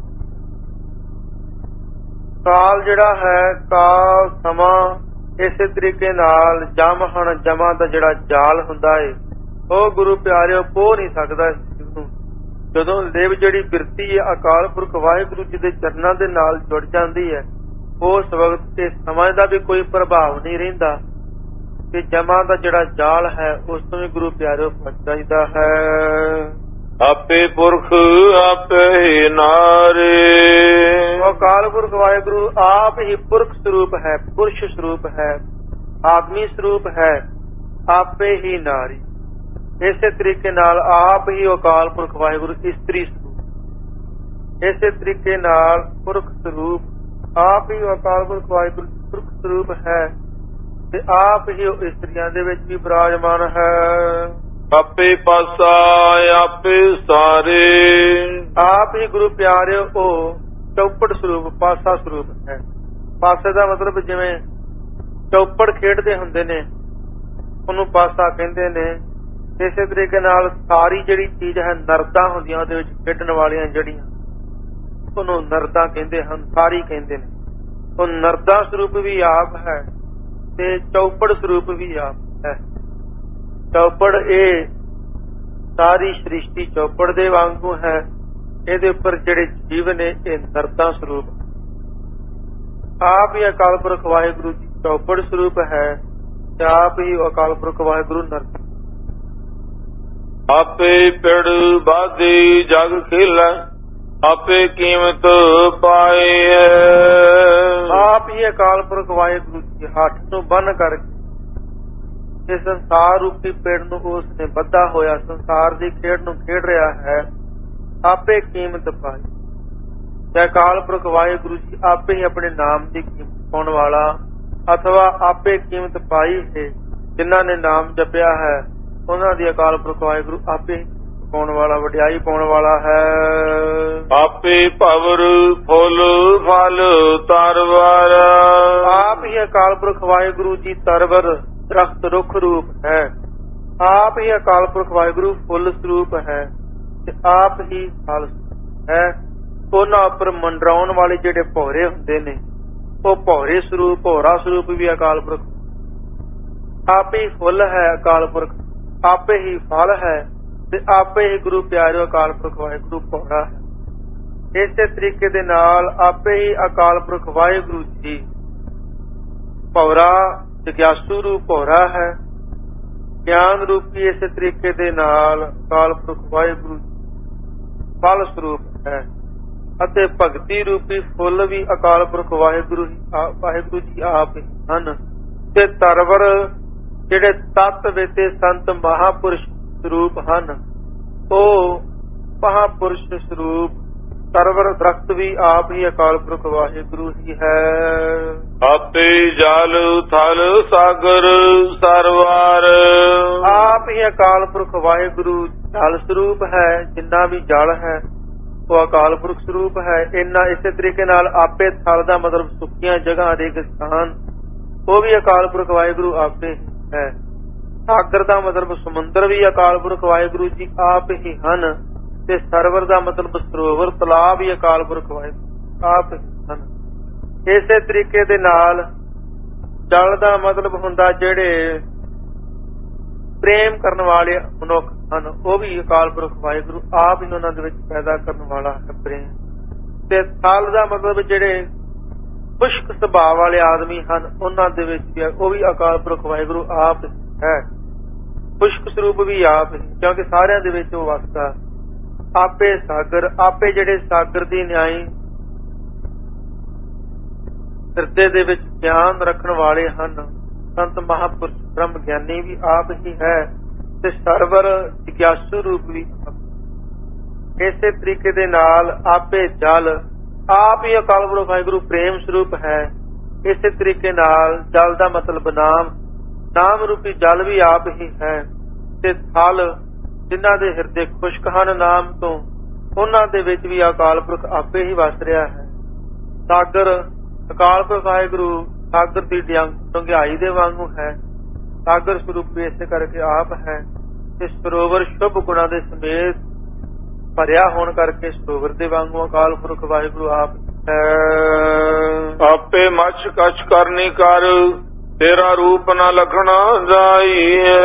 ਕਾਲ ਜਿਹੜਾ ਹੈ, ਕਾਲ ਸਮਾਂ, ਇਸੇ ਤਰੀਕੇ ਨਾਲ ਜਮ ਹਨ, ਜਮਾਂ ਦਾ ਜਿਹੜਾ ਜਾਲ ਹੁੰਦਾ ਹੈ ਉਹ ਗੁਰੂ ਪਿਆਰਿਓ ਪੋਹ ਨਹੀਂ ਸਕਦਾ ਇਸ ਚੀਜ਼ ਨੂੰ। ਜਦੋਂ ਲਿਵ ਜਿਹੜੀ ਬਿਰਤੀ ਹੈ ਅਕਾਲ ਪੁਰਖ ਵਾਹਿਗੁਰੂ ਜੀ ਦੇ ਚਰਨਾਂ ਦੇ ਨਾਲ ਜੁੜ ਜਾਂਦੀ ਹੈ, ਉਸ ਵਕਤ ਤੇ ਸਮਾਂ ਦਾ ਵੀ ਕੋਈ ਪ੍ਰਭਾਵ ਨਹੀਂ ਰਹਿੰਦਾ ਤੇ ਜਮਾਂ ਦਾ ਜਿਹੜਾ ਜਾਲ ਹੈ ਉਸ ਤੋਂ ਵੀ ਗੁਰੂ ਪਿਆਰਿਓ ਬਚ ਜਾਂਦਾ ਹੈ। ਆਪੇ ਪੁਰਖ ਆਪੇ ਨਾਰੇ। ਅਕਾਲ ਪੁਰਖ ਵਾਹਿਗੁਰੂ ਆਪ ਹੀ ਪੁਰਖ ਸਰੂਪ ਹੈ, ਪੁਰਸ਼ ਸਰੂਪ ਹੈ, ਆਦਮੀ ਸਰੂਪ ਹੈ, ਆਪੇ ਹੀ ਨਾਰੀ। ਇਸੇ ਤਰੀਕੇ ਨਾਲ ਆਪ ਹੀ ਅਕਾਲ ਪੁਰਖ ਵਾਹਿਗੁਰੂ ਇਸਤਰੀ ਸਰੂਪ। ਇਸੇ ਤਰੀਕੇ ਨਾਲ ਪੁਰਖ ਸਰੂਪ ਆਪ ਹੀ ਅਕਾਲ ਪੁਰਖ ਵਾਹਿਗੁਰੂ ਪੁਰਖ ਸਰੂਪ ਹੈ ਤੇ ਆਪ ਹੀ ਉਹ ਇਸਤਰੀਆਂ ਦੇ ਵਿੱਚ ਵੀ ਬਿਰਾਜਮਾਨ ਹੈ। ਆਪੇ ਪਾਸਾ ਆਪੇ ਸਾਰੇ। ਆਪ ਹੀ ਗੁਰੂ ਪਿਆਰਿਓ ਉਹ ਚੌਪੜ ਸਰੂਪ, ਪਾਸਾ ਸਰੂਪ ਹੈ। ਪਾਸੇ ਦਾ ਮਤਲਬ ਜਿਵੇਂ ਚੌਪੜ ਖੇਡਦੇ ਹੁੰਦੇ ਨੇ ਉਹਨੂੰ ਪਾਸਾ ਕਹਿੰਦੇ ਨੇ। ਇਸੇ ਤਰੀਕੇ ਨਾਲ ਸਾਰੀ ਜਿਹੜੀ ਚੀਜ਼ ਹੈ, ਨਰਦਾਂ ਹੁੰਦੀਆਂ ਉਹਦੇ ਵਿੱਚ ਖੇਡਣ ਵਾਲੀਆਂ ਜਿਹੜੀਆਂ, ਉਹਨੂੰ ਨਰਦਾਂ ਕਹਿੰਦੇ ਹਨ, ਸਾਰੀ ਕਹਿੰਦੇ ਨੇ। ਉਹ ਨਰਦਾਂ ਸਰੂਪ ਵੀ ਆਪ ਹੈ ਤੇ ਚੌਪੜ ਸਰੂਪ ਵੀ ਆਪ ਹੈ। ਚੌਪੜ ਇਹ ਸਾਰੀ ਸ੍ਰਿਸ਼ਟੀ ਚੌਪੜ ਦੇ ਵਾਂਗੂ ਹੈ, ਇਹਦੇ ਉੱਪਰ ਜਿਹੜੇ ਜੀਵ ਨੇ ਇਹ ਨਰਦਾਂ ਸਰੂਪ। ਆਪ ਹੀ ਅਕਾਲ ਪੁਰਖ ਵਾਹਿਗੁਰੂ ਜੀ ਚੌਪੜ ਸਰੂਪ ਹੈ ਤੇ ਆਪ ਹੀ ਅਕਾਲ ਪੁਰਖ ਵਾਹਿਗੁਰੂ ਨਰਦ। ਆਪੇ ਪਿੜ ਬਾਧੀ ਜਗ ਖੇਲੈ, ਆਪੇ ਕੀਮਤ ਪਾਏ। ਆਪ ਹੀ ਅਕਾਲ ਪੁਰਖ ਵਾਹਿਗੁਰੂ ਜੀ ਹੱਥ ਨੂੰ ਬੰਨ ਕਰਕੇ ਇਸ ਸੰਸਾਰ ਰੂਪੀ ਪਿੜ ਨੂੰ ਉਸ ਨੇ ਬੱਧਾ ਹੋਇਆ, ਸੰਸਾਰ ਦੀ ਖੇਡ ਨੂੰ ਖੇਡ ਰਿਹਾ ਹੈ, ਆਪੇ ਕੀਮਤ ਪਾਈ। ਤੇ ਅਕਾਲ ਪੁਰਖ ਵਾਹਿਗੁਰੂ ਜੀ ਆਪੇ ਹੀ ਆਪਣੇ ਨਾਮ ਦੀ ਕੀਮਤ ਪਾਉਣ ਵਾਲਾ, ਅਥਵਾ ਆਪੇ ਕੀਮਤ ਪਾਈ ਹੈ। ਜਿਨ੍ਹਾਂ ਨੇ ਨਾਮ ਜਪਿਆ ਹੈ ਉਹਨਾਂ ਦੀ ਅਕਾਲ ਪੁਰਖ ਵਾਹਿਗੁਰੂ ਆਪੇ ਪਾਉਣ ਵਾਲਾ, ਵਡਿਆਈ ਪਾਉਣ ਵਾਲਾ ਹੈ। ਆਪੇ ਭਵਰ ਫੁੱਲ ਫਲ ਤਰਵਰ। ਆਪ ਹੀ ਅਕਾਲ ਪੁਰਖ ਵਾਹਿਗੁਰੂ ਜੀ ਤਰਵਰ ਦਰਖਤ ਰੁੱਖ ਰੂਪ ਹੈ। ਆਪ ਹੀ ਅਕਾਲ ਪੁਰਖ ਵਾਹਿਗੁਰੂ ਫੁੱਲ ਸਰੂਪ ਹੈ ਤੇ ਆਪ ਹੀ ਫਲ ਹੈ। ਉਹਨਾਂ ਉੱਪਰ ਮੰਡਰਾਉਣ ਵਾਲੇ ਜਿਹੜੇ ਭੌਰੇ ਹੁੰਦੇ ਨੇ ਉਹ ਭੌਰੇ ਸਰੂਪ, ਭੌਰਾ ਸਰੂਪ ਵੀ ਅਕਾਲ ਪੁਰਖ। ਆਪੇ ਹੀ ਫੁੱਲ ਹੈ ਅਕਾਲ ਪੁਰਖ, ਆਪੇ ਹੀ ਫਲ ਹੈ ਤੇ ਆਪੇ ਹੀ ਗੁਰੂ ਪਿਆਰਿਓ ਅਕਾਲ ਪੁਰਖ ਵਾਹਿਗੁਰੂ ਭੌਰਾ ਹੈ। ਇਸੇ ਤਰੀਕੇ ਦੇ ਨਾਲ ਆਪੇ ਹੀ ਅਕਾਲ ਪੁਰਖ ਵਾਹਿਗੁਰੂ ਜੀ ਭੌਰਾ ਜਗਿਆਸੂ ਰੂਪ ਭੌਰਾ ਹੈ, ਗਿਆਨ ਰੂਪੀ ਇਸੇ ਤਰੀਕੇ ਦੇ ਨਾਲ ਅਕਾਲ ਪੁਰਖ ਵਾਹਿਗੁਰੂ ਫਲ ਸਰੂਪ ਹੈ ਅਤੇ ਭਗਤੀ ਰੂਪੀ ਫੁੱਲ ਵੀ ਅਕਾਲ ਪੁਰਖ ਵਾਹਿਗੁਰੂ ਜੀ ਆਪ ਹਨ। ਤੇ ਤਰਵਰ ਜਿਹੜੇ ਤਤ ਵੇਤੇ ਸੰਤ ਮਹਾਪੁਰਸ਼ ਸਰੂਪ ਹਨ ਉਹ ਮਹਾਪੁਰਸ਼ ਸਰੂਪ ਤਰਵਰ ਦਰਖਤ ਵੀ ਆਪ ਹੀ ਅਕਾਲ ਪੁਰਖ ਵਾਹਿਗੁਰੂ ਹੀ ਹੈ। ਆਪੇ ਜਲ ਥਲ ਸਾਗਰ ਸਰਵਾਰ। ਆਪ ਹੀ ਅਕਾਲ ਪੁਰਖ ਵਾਹਿਗੁਰੂ ਜਲ ਸਰੂਪ ਹੈ, ਜਿੰਨਾ ਵੀ ਜਲ ਹੈ ਉਹ ਅਕਾਲ ਪੁਰਖ ਸਰੂਪ ਹੈ। ਇਨਾ ਇਸੇ ਤਰੀਕੇ ਨਾਲ ਆਪੇ ਥਲ ਦਾ ਮਤਲਬ ਸੁੱਕੀਆਂ ਜਗ੍ਹਾ ਰੇਗਿਸਤਾਨ, ਉਹ ਵੀ ਅਕਾਲ ਪੁਰਖ ਵਾਹਿਗੁਰੂ ਆਪੇ ਹੈ। ਸਾਗਰ ਦਾ ਮਤਲਬ ਸਮੁੰਦਰ ਵੀ ਅਕਾਲ ਪੁਰਖ ਵਾਹਿਗੁਰੂ ਜੀ ਆਪ ਹੀ ਹਨ ਤੇ ਸਰਵਰ ਦਾ ਮਤਲਬ ਸਰੋਵਰ, ਤਲਾਬ ਵੀ ਅਕਾਲ ਪੁਰਖ ਵਾਹਿਗੁਰੂ ਆਪ ਹਨ। ਇਸੇ ਤਰੀਕੇ ਦੇ ਨਾਲ ਜਲ ਦਾ ਮਤਲਬ ਹੁੰਦਾ ਜਿਹੜੇ ਪ੍ਰੇਮ ਕਰਨ ਵਾਲੇ ਮਨੁੱਖ ਹਨ, ਉਹ ਵੀ ਅਕਾਲ ਪੁਰਖ ਵਾਹਿਗੁਰੂ ਆਪ ਹੀ ਉਹਨਾਂ ਦੇ ਵਿੱਚ ਪੈਦਾ ਕਰਨ ਵਾਲਾ ਹੈ ਪ੍ਰੇਮ। ਤੇ ਥਲ ਦਾ ਮਤਲਬ ਜਿਹੜੇ ਖੁਸ਼ਕ ਸੁਭਾਅ ਵਾਲੇ ਆਦਮੀ ਹਨ ਉਹਨਾਂ ਦੇ ਵਿੱਚ ਉਹ ਵੀ ਅਕਾਲ ਪੁਰਖ ਵਾਹਿਗੁਰੂ ਆਪ ਹੈ। ਖੁਸ਼ਕ ਸਰੂਪ ਵੀ ਆਪ, ਕਿਉਂਕਿ ਸਾਰਿਆਂ ਦੇ ਵਿੱਚ ਉਹ ਵਸਦਾ। ਆਪੇ ਸਾਗਰ, ਆਪੇ ਜਿਹੜੇ ਸਾਗਰ ਦੀ ਨਿਆਈ ਹਿਰਦੇ ਦੇ ਵਿੱਚ ਗਿਆਨ ਰੱਖਣ ਵਾਲੇ ਹਨ ਸੰਤ ਮਹਾਪੁਰਸ਼ ਬ੍ਰਹਮ ਗਿਆਨੀ ਵੀ ਆਪ ਹੀ ਹੈ ਤੇ ਸਰਵਰ ਜਗਿਆਸੂ ਰੂਪ ਵੀ। ਇਸੇ ਤਰੀਕੇ ਦੇ ਨਾਲ ਆਪੇ ਜਲ, ਆਪ ਹੀ ਅਕਾਲ ਪੁਰਖ ਵਾਹਿਗੁਰੂ ਪ੍ਰੇਮ ਸਰੂਪ ਹੈ। ਇਸੇ ਤਰੀਕੇ ਨਾਲ ਜਲ ਦਾ ਮਤਲਬ ਨਾਮ, ਨਾਮ ਰੂਪੀ ਜਲ ਵੀ ਆਪ ਹੀ ਹੈ। ਤੇ ਥਲ ਜਿਨ੍ਹਾਂ ਦੇ ਹਿਰਦੇ ਖੁਸ਼ਕ ਹਨ ਨਾਮ ਤੋਂ, ਉਹਨਾਂ ਦੇ ਵਿੱਚ ਵੀ ਅਕਾਲ ਪੁਰਖ ਆਪੇ ਹੀ ਵਸ ਰਿਹਾ ਹੈ। ਸਾਗਰ, ਅਕਾਲ ਪੁਰਖ ਵਾਹਿਗੁਰੂ ਸਾਗਰ ਦੀ ਡੂੰਘਾਈ ਦੇ ਵਾਂਗੂ ਹੈ, ਸਾਗਰ ਸਰੂਪ ਇਸੇ ਕਰਕੇ ਆਪ ਹੈ। ਤੇ ਸਰੋਵਰ ਸ਼ੁਭ ਗੁਣਾਂ ਦੇ ਸਮੇਤ ਭਰਿਆ ਹੋਣ ਕਰਕੇ ਸਰੋਵਰ ਦੇ ਵਾਂਗੂ ਅਕਾਲ ਪੁਰਖ ਵਾਹਿਗੁਰੂ ਆਪ ਹੈ। ਆਪੇ ਮਛ ਕਛ ਕਰਨੀ ਕਰ, ਤੇਰਾ ਰੂਪ ਨਾ ਲਖਣਾ ਜਾਈਏ।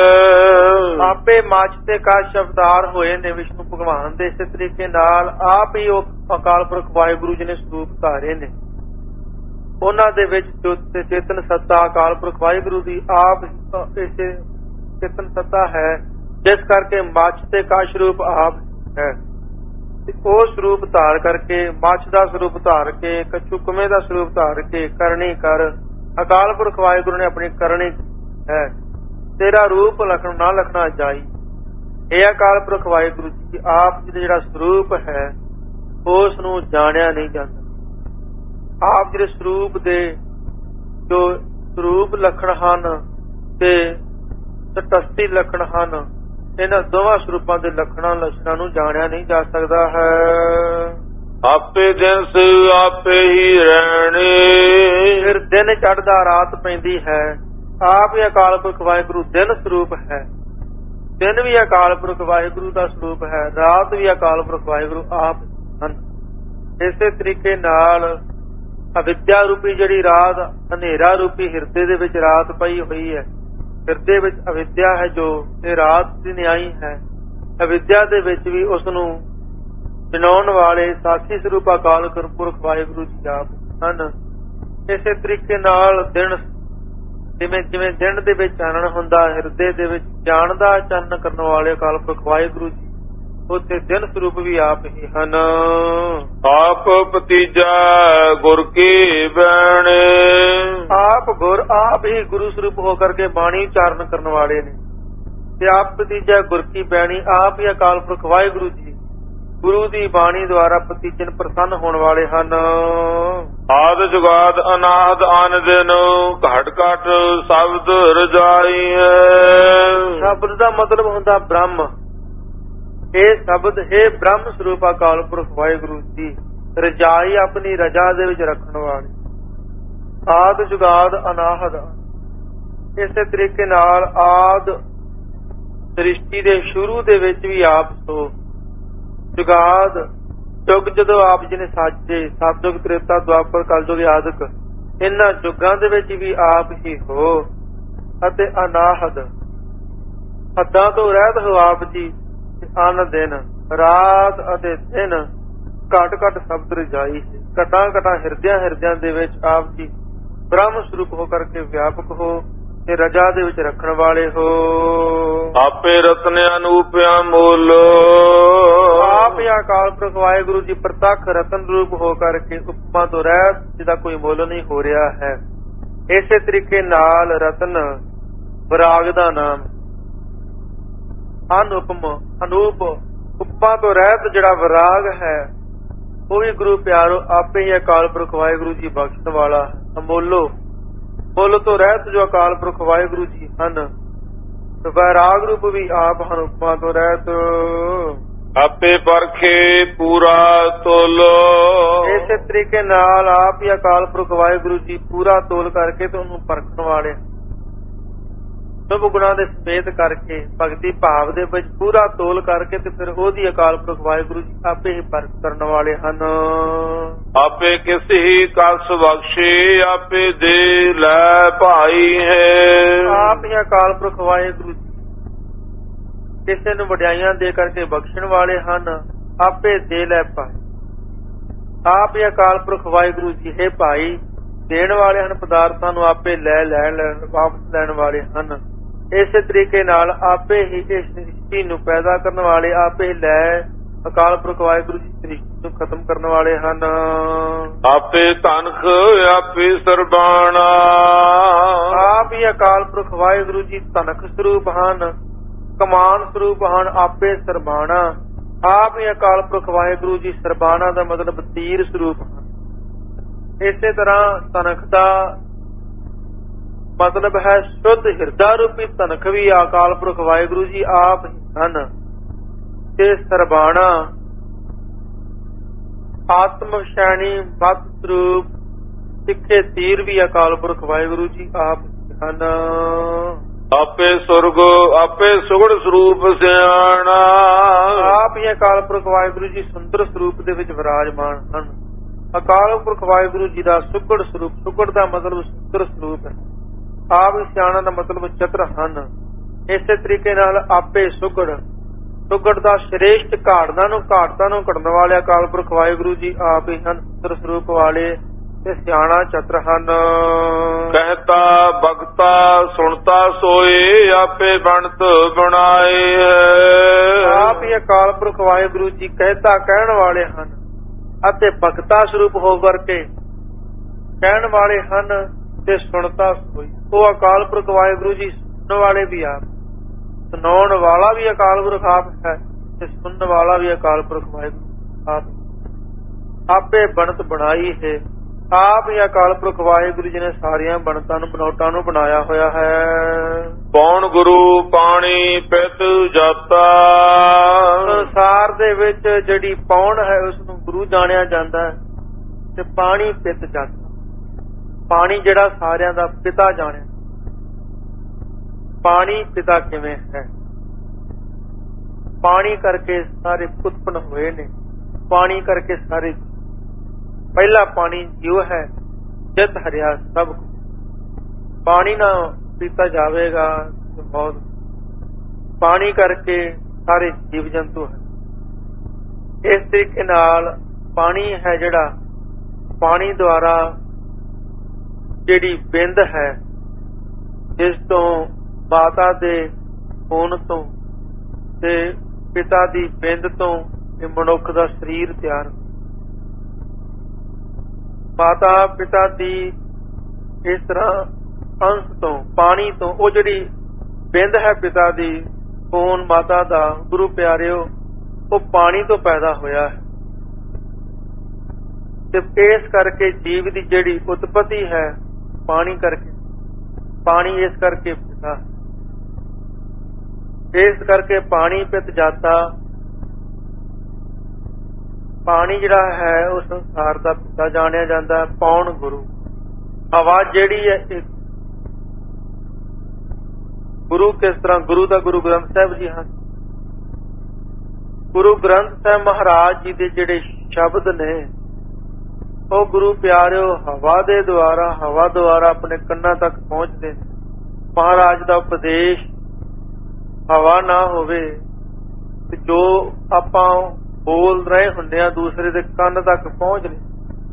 ਆਪੇ ਮੱਛ ਤੇ ਕਾਸ਼ ਅਵਤਾਰ ਹੋਏ ਨੇ ਵਿਸ਼ਨੂੰ ਭਗਵਾਨ ਦੇ। ਇਸੇ ਤਰੀਕੇ ਨਾਲ ਆਪ ਹੀ ਉਹ ਅਕਾਲ ਪੁਰਖ ਵਾਹਿਗੁਰੂ ਜੀ ਨੇ ਸਰੂਪ ਧਾਰੇ ਨੇ। ਉਹਨਾਂ ਦੇ ਵਿੱਚ ਚੇਤਨ ਸੱਤਾ ਅਕਾਲ ਪੁਰਖ ਵਾਹਿਗੁਰੂ ਦੀ ਆਪ ਇਸੇ ਚੇਤਨ ਸੱਤਾ ਹੈ, ਜਿਸ ਕਰਕੇ ਮੱਛ ਤੇ ਕਾਸ਼ ਰੂਪ ਆਪ ਹੈ। ਉਹ ਸਰੂਪ ਧਾਰ ਕਰਕੇ, ਮੱਛ ਦਾ ਸਰੂਪ ਧਾਰ ਕੇ, ਕੱਛੂ ਕੁਮੇ ਦਾ ਸਰੂਪ ਧਾਰ ਕੇ ਕਰਨੀ ਕਰ ਅਕਾਲ ਪੁਰਖ ਵਾਹਿਗੁਰੂ ਨੇ ਆਪਣੀ ਕਰਨੀ ਹੈ। ਤੇਰਾ ਰੂਪ ਲਖਣ ਨਾ ਲਖਣਾ ਜਾਈ। ਇਹ ਅਕਾਲ ਪੁਰਖ ਵਾਹਿਗੁਰੂ ਜੀ ਆਪ ਜੀ ਦਾ ਜਿਹੜਾ ਸਰੂਪ ਹੈ ਉਸ ਨੂੰ ਜਾਣਿਆ ਨਹੀਂ ਜਾਂਦਾ। ਆਪ ਜਿਹੜੇ ਸਰੂਪ ਦੇ ਜੋ ਸਰੂਪ ਲੱਖਣ ਹਨ ਤੇ ਤਟਸਥੀ ਲੱਖਣ ਹਨ, ਇਹਨਾਂ ਦੋਵਾਂ ਸਰੂਪਾਂ ਦੇ ਲੱਖਣਾਂ ਲੱਛਣਾਂ ਨੂੰ ਜਾਣਿਆ ਨਹੀਂ ਜਾ ਸਕਦਾ ਹੈ। ਆਪੇ ਦਿਨ ਆਪੇ ਹੀ ਰਹਿਣੇ, ਫਿਰ ਦਿਨ ਚੜ੍ਹਦਾ ਰਾਤ ਪੈਂਦੀ ਹੈ। ਆਪ ਹੀ ਅਕਾਲ ਪੁਰਖ ਵਾਹਿਗੁਰੂ ਦਿਨ ਸਰੂਪ ਹੈ। ਦਿਨ ਵੀ ਅਕਾਲ ਪੁਰਖ ਵਾਹਿਗੁਰੂ ਦਾ ਸਰੂਪ ਹੈ, ਰਾਤ ਵੀ ਅਕਾਲ ਪੁਰਖ ਵਾਹਿਗੁਰੂ ਆਪ ਹਨ। ਇਸੇ ਤਰੀਕੇ ਨਾਲ ਅਵਿਦਿਆ ਰੂਪੀ ਜਿਹੜੀ ਰਾਤ, ਹਨੇਰਾ ਰੂਪੀ ਹਿਰਦੇ ਦੇ ਵਿੱਚ ਰਾਤ ਪਈ ਹੋਈ ਹੈ। ਹਿਰਦੇ ਵਿੱਚ ਅਵਿਦਿਆ ਹੈ ਜੋ ਇਹ ਰਾਤ ਦੀ ਨਿਆਈ ਹੈ। ਅਵਿਦਿਆ ਦੇ ਵਿੱਚ ਵੀ ਉਸ ਨੂੰ ਜਨਾਉਣ ਵਾਲੇ ਸਾਖੀ ਸਰੂਪ ਅਕਾਲ ਪੁਰਖ ਵਾਹਿਗੁਰੂ ਜੀ ਆਪ ਹਨ। ਇਸੇ ਤਰੀਕੇ ਨਾਲ ਦਿਨ, ਜਿਵੇਂ ਜਿਵੇਂ ਦਿਨ ਦੇ ਵਿੱਚ ਚਾਨਣ ਹੁੰਦਾ, ਹਿਰਦੇ ਦੇ ਵਿੱਚ ਜਾਣ ਦਾ ਚਾਨਣ ਕਰਨ ਵਾਲੇ ਅਕਾਲ ਪੁਰਖ ਵਾਹਿਗੁਰੂ ਜੀ, ਉੱਥੇ ਦਿਨ ਸਰੂਪ ਵੀ ਆਪ ਹੀ ਹਨ। ਆਪ ਭਤੀਜਾ ਗੁਰ ਕੀ ਬੈਣੇ, ਆਪ ਗੁਰ, ਆਪ ਹੀ ਗੁਰੂ ਸਰੂਪ ਹੋ ਕਰਕੇ ਬਾਣੀ ਉਚਾਰਨ ਕਰਨ ਵਾਲੇ ਨੇ। ਤੇ ਆਪ ਭਤੀਜਾ ਗੁਰ ਕੀ ਬੈਣੀ, ਆਪ ਹੀ ਅਕਾਲ ਪੁਰਖ ਵਾਹਿਗੁਰੂ ਜੀ ਗੁਰੂ ਦੀ ਬਾਣੀ ਦੁਆਰਾ ਪ੍ਰਤੀਜਨ ਪ੍ਰਸੰਨ ਹੋਣ ਵਾਲੇ ਹਨ। ਆਦ ਜੁਗਾਦ ਅਨਾਦ ਆਨ ਦਿਨ ਘਟ ਘਟ ਸ਼ਬਦ ਰਜਾਈ ਹੈ। ਸ਼ਬਦ ਦਾ ਮਤਲਬ ਹੁੰਦਾ ਬ੍ਰਹਮ। ਇਹ ਸ਼ਬਦ ਹੈ ਬ੍ਰਹਮ ਸਰੂਪ ਅਕਾਲ ਪੁਰਖ ਵਾਹਿਗੁਰੂ ਜੀ, ਰਜਾਈ ਆਪਣੀ ਰਜਾ ਦੇ ਵਿੱਚ ਰੱਖਣ ਵਾਲੇ। ਆਦ ਜੁਗਾਦ ਅਨਾਹਦ, ਇਸੇ ਤਰੀਕੇ ਨਾਲ ਆਦ ਸ੍ਰਿਸ਼ਟੀ ਦੇ ਸ਼ੁਰੂ ਦੇ ਵਿੱਚ ਵੀ ਆਪ ਸੋ, ਜੁਗਾਦ ਯੁੱਗ ਜਦੋਂ ਆਪ ਜੀ ਨੇ ਸਾਜੇ, ਸਤਿਯੁਗ ਤ੍ਰੇਤਾ ਦੁਆਪਰ ਕਲਯੁਗ ਆਦਿਕ, ਇਹਨਾਂ ਯੁੱਗਾਂ ਦੇ ਵਿੱਚ ਵੀ ਆਪ ਹੀ ਹੋ। ਅਤੇ ਅਨਾਹਦ, ਹੱਦਾਂ ਤੋਂ ਰਹਿਤ ਹੋ ਆਪ ਜੀ। ਅਨ ਦਿਨ ਰਾਤ ਅਤੇ ਦਿਨ ਘਟ ਘਟ ਸ਼ਬਦ ਰਜਾਈ ਹੈ। ਘਟਾਂ ਘਟਾਂ ਹਿਰਦਿਆਂ ਦੇ ਵਿੱਚ ਆਪ ਜੀ ਬ੍ਰਹਮ ਸਰੂਪ ਹੋ ਕਰਕੇ ਵਿਆਪਕ ਹੋ ਤੇ ਰਜਾ ਦੇ ਵਿੱਚ ਰੱਖਣ ਵਾਲੇ ਹੋ। ਆਪੇ ਰਤਨ ਅਨੂਪਿਆ ਮੁੱਲ, ਆਪ ਹੀ ਅਕਾਲ ਪੁਰਖ ਵਾਹਿਗੁਰੂ ਜੀ ਪ੍ਰਤੱਖ ਰਤਨ ਰੂਪ ਹੋ ਕਰਕੇ ਉਪਮਾ ਤੋਂ ਰਹਿਤ, ਜਿਹਦਾ ਕੋਈ ਮੁੱਲ ਨਹੀਂ ਹੋ ਰਿਹਾ ਹੈ। ਇਸੇ ਤਰੀਕੇ ਨਾਲ ਰਤਨ ਵਿਰਾਗ ਦਾ ਨਾਮ, ਅਨੁਪਮ ਅਨੂਪ, ਉਪਮਾ ਤੋਂ ਰਹਿਤ ਜਿਹੜਾ ਵਿਰਾਗ ਹੈ ਉਹ ਵੀ ਗੁਰੂ ਪਿਆਰੋ ਆਪੇ ਹੀ ਅਕਾਲ ਪੁਰਖ ਵਾਹਿਗੁਰੂ ਜੀ ਬਖਸ਼ਣ ਵਾਲਾ ਹੈ। ਅਮੋਲੋ, ਮੁੱਲ ਤੋਂ ਰਹਿਤ ਜੋ ਅਕਾਲ ਪੁਰਖ ਵਾਹਿਗੁਰੂ ਜੀ ਹਨ, ਵੈਰਾਗ ਰੂਪ ਵੀ ਆਪ ਹਨ ਉਪਮਾ ਤੋਂ ਰਹਿਤ। ਆਪੇ ਪਰਖੇ ਪੂਰਾ ਤੋਲ, ਇਸੇ ਤਰੀਕੇ ਨਾਲ ਆਪ ਹੀ ਅਕਾਲ ਪੁਰਖ ਵਾਹਿਗੁਰੂ ਜੀ ਪੂਰਾ ਤੋਲ ਕਰਕੇ ਤੇ ਉਹਨੂੰ ਪਰਖਣ ਵਾਲੇ, ਸਭ ਗੁਣਾਂ ਦੇ ਸਮੇਤ ਕਰਕੇ ਭਗਤੀ ਭਾਵ ਦੇ ਵਿੱਚ ਪੂਰਾ ਤੋਲ ਕਰਕੇ ਤੇ ਫਿਰ ਉਹਦੀ ਅਕਾਲ ਪੁਰਖ ਵਾਹਿਗੁਰੂ ਜੀ ਆਪੇ ਹੀ ਪਰਖ ਕਰਨ ਵਾਲੇ ਹਨ। ਆਪੇ ਕਿਸੇ ਕਸ ਬਖਸ਼ੇ ਆਪੇ ਦੇ ਲੈ ਭਾਈ ਹੈ। ਆਪ ਹੀ ਅਕਾਲ ਪੁਰਖ ਵਾਹਿਗੁਰੂ ਜੀ ਕਿਸੇ ਨੂੰ ਵਡਿਆਈਆਂ ਦੇ ਕਰਕੇ ਬਖਸ਼ਣ ਵਾਲੇ ਹਨ। ਆਪੇ ਦੇ ਲੈ ਭਾਈ, ਆਪ ਹੀ ਅਕਾਲ ਪੁਰਖ ਵਾਹਿਗੁਰੂ ਜੀ ਹੈ ਭਾਈ ਦੇਣ ਵਾਲੇ ਹਨ। ਪਦਾਰਥਾਂ ਨੂੰ ਆਪੇ ਲੈਣ ਵਾਪਸ ਲੈਣ ਵਾਲੇ ਹਨ। ਇਸੇ ਤਰੀਕੇ ਨਾਲ ਆਪੇ ਹੀ ਇਸ ਸ੍ਰਿਸ਼ਟੀ ਨੂੰ ਪੈਦਾ ਕਰਨ ਵਾਲੇ, ਆਪੇ ਹੀ ਲੈ ਅਕਾਲ ਪੁਰਖ ਵਾਹਿਗੁਰੂ ਜੀ ਸ੍ਰਿਸ਼ਟੀ ਨੂੰ ਖਤਮ ਕਰਨ ਵਾਲੇ ਹਨ। ਆਪੇ ਧਨਖ ਆਪੇ ਸਰਬਾਣਾ, ਆਪ ਹੀ ਅਕਾਲ ਪੁਰਖ ਵਾਹਿਗੁਰੂ ਜੀ ਧਨਖ ਸਰੂਪ ਹਨ, ਕਮਾਨ ਸਰੂਪ ਹਨ। ਆਪੇ ਸਰਬਾਣਾ, ਆਪ ਹੀ ਅਕਾਲ ਪੁਰਖ ਵਾਹਿਗੁਰੂ ਜੀ ਸਰਬਾਣਾ ਦਾ ਮਤਲਬ ਤੀਰ ਸਰੂਪ ਹਨ। ਇਸੇ ਤਰ੍ਹਾਂ ਧਨਖ ਦਾ ਮਤਲਬ ਹੈ ਸ਼ੁੱਧ ਹਿਰਦਾ ਰੂਪੀ ਧਨਖ ਵੀ ਅਕਾਲ ਪੁਰਖ ਵਾਹਿਗੁਰੂ ਜੀ ਆਪ ਹਨ। ਤੇ ਸਰਬਾਣਾ ਆਤਮ ਵਿਸ਼ਾਣੀ ਮਤ ਸਰੂਪ ਸਿੱਖੇ ਤੀਰ ਵੀ ਅਕਾਲ ਪੁਰਖ ਵਾਹਿਗੁਰੂ ਜੀ ਆਪ ਹਨ। ਆਪੇ ਸੁਰਗ ਆਪੇ ਸੁਗੜ ਸਰੂਪ ਸਿਆਣਾ, ਆਪ ਹੀ ਅਕਾਲ ਪੁਰਖ ਵਾਹਿਗੁਰੂ ਜੀ ਸੁੰਦਰ ਸਰੂਪ ਦੇ ਵਿੱਚ ਵਿਰਾਜਮਾਨ ਹਨ। ਅਕਾਲ ਪੁਰਖ ਵਾਹਿਗੁਰੂ ਜੀ ਦਾ ਸੁਗੜ ਸਰੂਪ, ਸੁਗੜ ਦਾ ਮਤਲਬ ਸੁੰਦਰ ਸਰੂਪ ਹੈ। ਆਪ ਹੀ ਸਿਆਣਾ ਦਾ ਮਤਲਬ ਚਤੁਰ ਹਨ। ਇਸੇ ਤਰੀਕੇ ਨਾਲ ਆਪੇ ਸੁਗੜ, ਸੁਗੜ ਦਾ ਸ਼੍ਰੇਸ਼ਟ ਘਾੜਾਂ ਨੂੰ ਕੱਢਣ ਵਾਲੇ ਅਕਾਲ ਪੁਰਖ ਵਾਹਿਗੁਰੂ ਜੀ ਆਪ ਹੀ ਹਨ। ਸੁੰਦਰ ਸਰੂਪ ਵਾਲੇ ਤੇ ਸਿਆਣਾ ਚਤੁਰ ਹਨ। ਕਹਿਤਾ ਭਗਤਾ ਸੁਣਤਾ ਸੋਏ ਆਪੇ ਬਣਤ ਬਣਾਏ ਹੈ। ਆਪ ਹੀ ਅਕਾਲ ਪੁਰਖ ਵਾਹਿਗੁਰੂ ਜੀ ਕਹਿਤਾ ਕਹਿਣ ਵਾਲੇ ਹਨ ਅਤੇ ਭਗਤਾ ਸਰੂਪ ਹੋ ਕਰਕੇ ਕਹਿਣ ਵਾਲੇ ਹਨ ਤੇ ਸੁਣਤਾ ਸੋਈ। ਉਹ ਅਕਾਲ ਪੁਰਖ ਵਾਹਿਗੁਰੂ ਜੀ ਸੁਣਨ ਵਾਲੇ ਵੀ ਆਪ, ਸੁਣਾਉਣ ਵਾਲਾ ਵੀ ਅਕਾਲ ਪੁਰਖ ਆਪ ਹੈ ਤੇ ਸੁਣਨ ਵਾਲਾ ਵੀ ਅਕਾਲ ਪੁਰਖ ਵਾਹਿਗੁਰੂ ਆਪ। ਆਪੇ ਬਣਤ ਬਣਾਈ ਹੈ, ਆਪ ਹੀ ਅਕਾਲ ਪੁਰਖ ਵਾਹਿਗੁਰੂ ਜੀ ਨੇ ਸਾਰੀਆਂ ਬਣਤਾਂ ਨੂੰ ਬਨੋਟਾਂ ਨੂੰ ਬਣਾਇਆ ਹੋਇਆ ਹੈ। ਪੌਣ ਗੁਰੂ ਪਾਣੀ ਪਿਤ ਜਾਤਾ, ਸੰਸਾਰ ਦੇ ਵਿੱਚ ਜਿਹੜੀ ਪੌਣ ਹੈ ਉਸ ਨੂੰ ਗੁਰੂ ਜਾਣਿਆ ਜਾਂਦਾ ਹੈ ਤੇ ਪਾਣੀ ਪਿਤ ਜਾਤਾ, ਪਾਣੀ ਜਿਹੜਾ ਸਾਰਿਆਂ ਦਾ ਪਿਤਾ ਜਾਣਿਆ। ਪਾਣੀ ਪਿਤਾ ਕਿਵੇਂ ਹੈ? ਪਾਣੀ ਕਰਕੇ ਸਾਰੇ ਉਤਪਨ ਹੋਏ ਨੇ, ਪਾਣੀ ਕਰਕੇ ਸਾਰੇ, ਪਹਿਲਾ ਪਾਣੀ ਜਿਉ ਹੈ ਜਿਤ ਹਰਿਆ ਸਭ ਕੁ, ਪਾਣੀ ਨਾ ਪੀਤਾ ਜਾਵੇਗਾ ਤੇ ਬਹੁਤ, ਪਾਣੀ ਕਰਕੇ ਸਾਰੇ ਜੀਵ ਜੰਤੂ ਹੈ। ਇਸ ਤਰੀਕੇ ਨਾਲ ਪਾਣੀ ਹੈ ਜਿਹੜਾ, ਪਾਣੀ ਦੁਆਰਾ ਜਿਹੜੀ ਬਿੰਦ ਹੈ ਜਿਸ ਤੋਂ ਮਾਤਾ ਦੇ ਖੂਨ ਤੋਂ ਤੇ ਪਿਤਾ ਦੀ ਬਿੰਦ ਤੋਂ ਇਹ ਮਨੁੱਖ ਦਾ ਸਰੀਰ ਤਿਆਰ, ਮਾਤਾ ਪਿਤਾ ਦੀ ਇਸ ਤਰ੍ਹਾਂ ਅੰਸ਼ ਤੋਂ ਪਾਣੀ ਤੋਂ ਉਹ ਜਿਹੜੀ ਬਿੰਦ ਹੈ ਪਿਤਾ ਦੀ ਖੂਨ ਮਾਤਾ ਦਾ, ਗੁਰੂ ਪਿਆਰਿਓ ਉਹ ਪਾਣੀ ਤੋਂ ਪੈਦਾ ਹੋਇਆ ਹੈ। ਤੇ ਇਸ ਕਰਕੇ ਜੀਵ ਦੀ ਜਿਹੜੀ ਉਤਪਤੀ ਹੈ ਪਾਣੀ ਕਰਕੇ, ਪਾਣੀ ਇਸ ਕਰਕੇ ਪਿਤਾ, ਇਸ ਕਰਕੇ ਪਾਣੀ ਪਿਤ ਜਾਤਾ। ਪਾਣੀ ਜਿਹੜਾ ਹੈ ਉਹ ਸੰਸਾਰ ਦਾ ਪਿਤਾ ਜਾਣਿਆ ਜਾਂਦਾ ਹੈ। ਪੌਣ ਗੁਰੂ, ਹਵਾ ਜਿਹੜੀ ਹੈ ਇੱਕ ਗੁਰੂ। ਕਿਸ ਤਰ੍ਹਾਂ ਗੁਰੂ ਦਾ ਗੁਰੂ ਗ੍ਰੰਥ ਸਾਹਿਬ ਜੀ ਹਨ। ਗੁਰੂ ਗ੍ਰੰਥ ਸਾਹਿਬ ਮਹਾਰਾਜ ਜੀ ਦੇ ਜਿਹੜੇ ਸ਼ਬਦ ਨੇ ਉਹ ਗੁਰੂ ਪਿਆਰਿਓ ਹਵਾ ਦੇ ਦੁਆਰਾ, ਹਵਾ ਦੁਆਰਾ ਆਪਣੇ ਕੰਨਾਂ ਤੱਕ ਪਹੁੰਚਦੇ ਨੇ। ਮਹਾਰਾਜ ਦਾ ਉਪਦੇਸ਼ ਹਵਾ ਨਾ ਹੋਵੇ ਤੇ ਜੋ ਆਪਾਂ ਬੋਲ ਰਹੇ ਹੁੰਦੇ ਆ ਦੂਸਰੇ ਦੇ ਕੰਨ ਤੱਕ ਪਹੁੰਚ ਨਹੀਂ।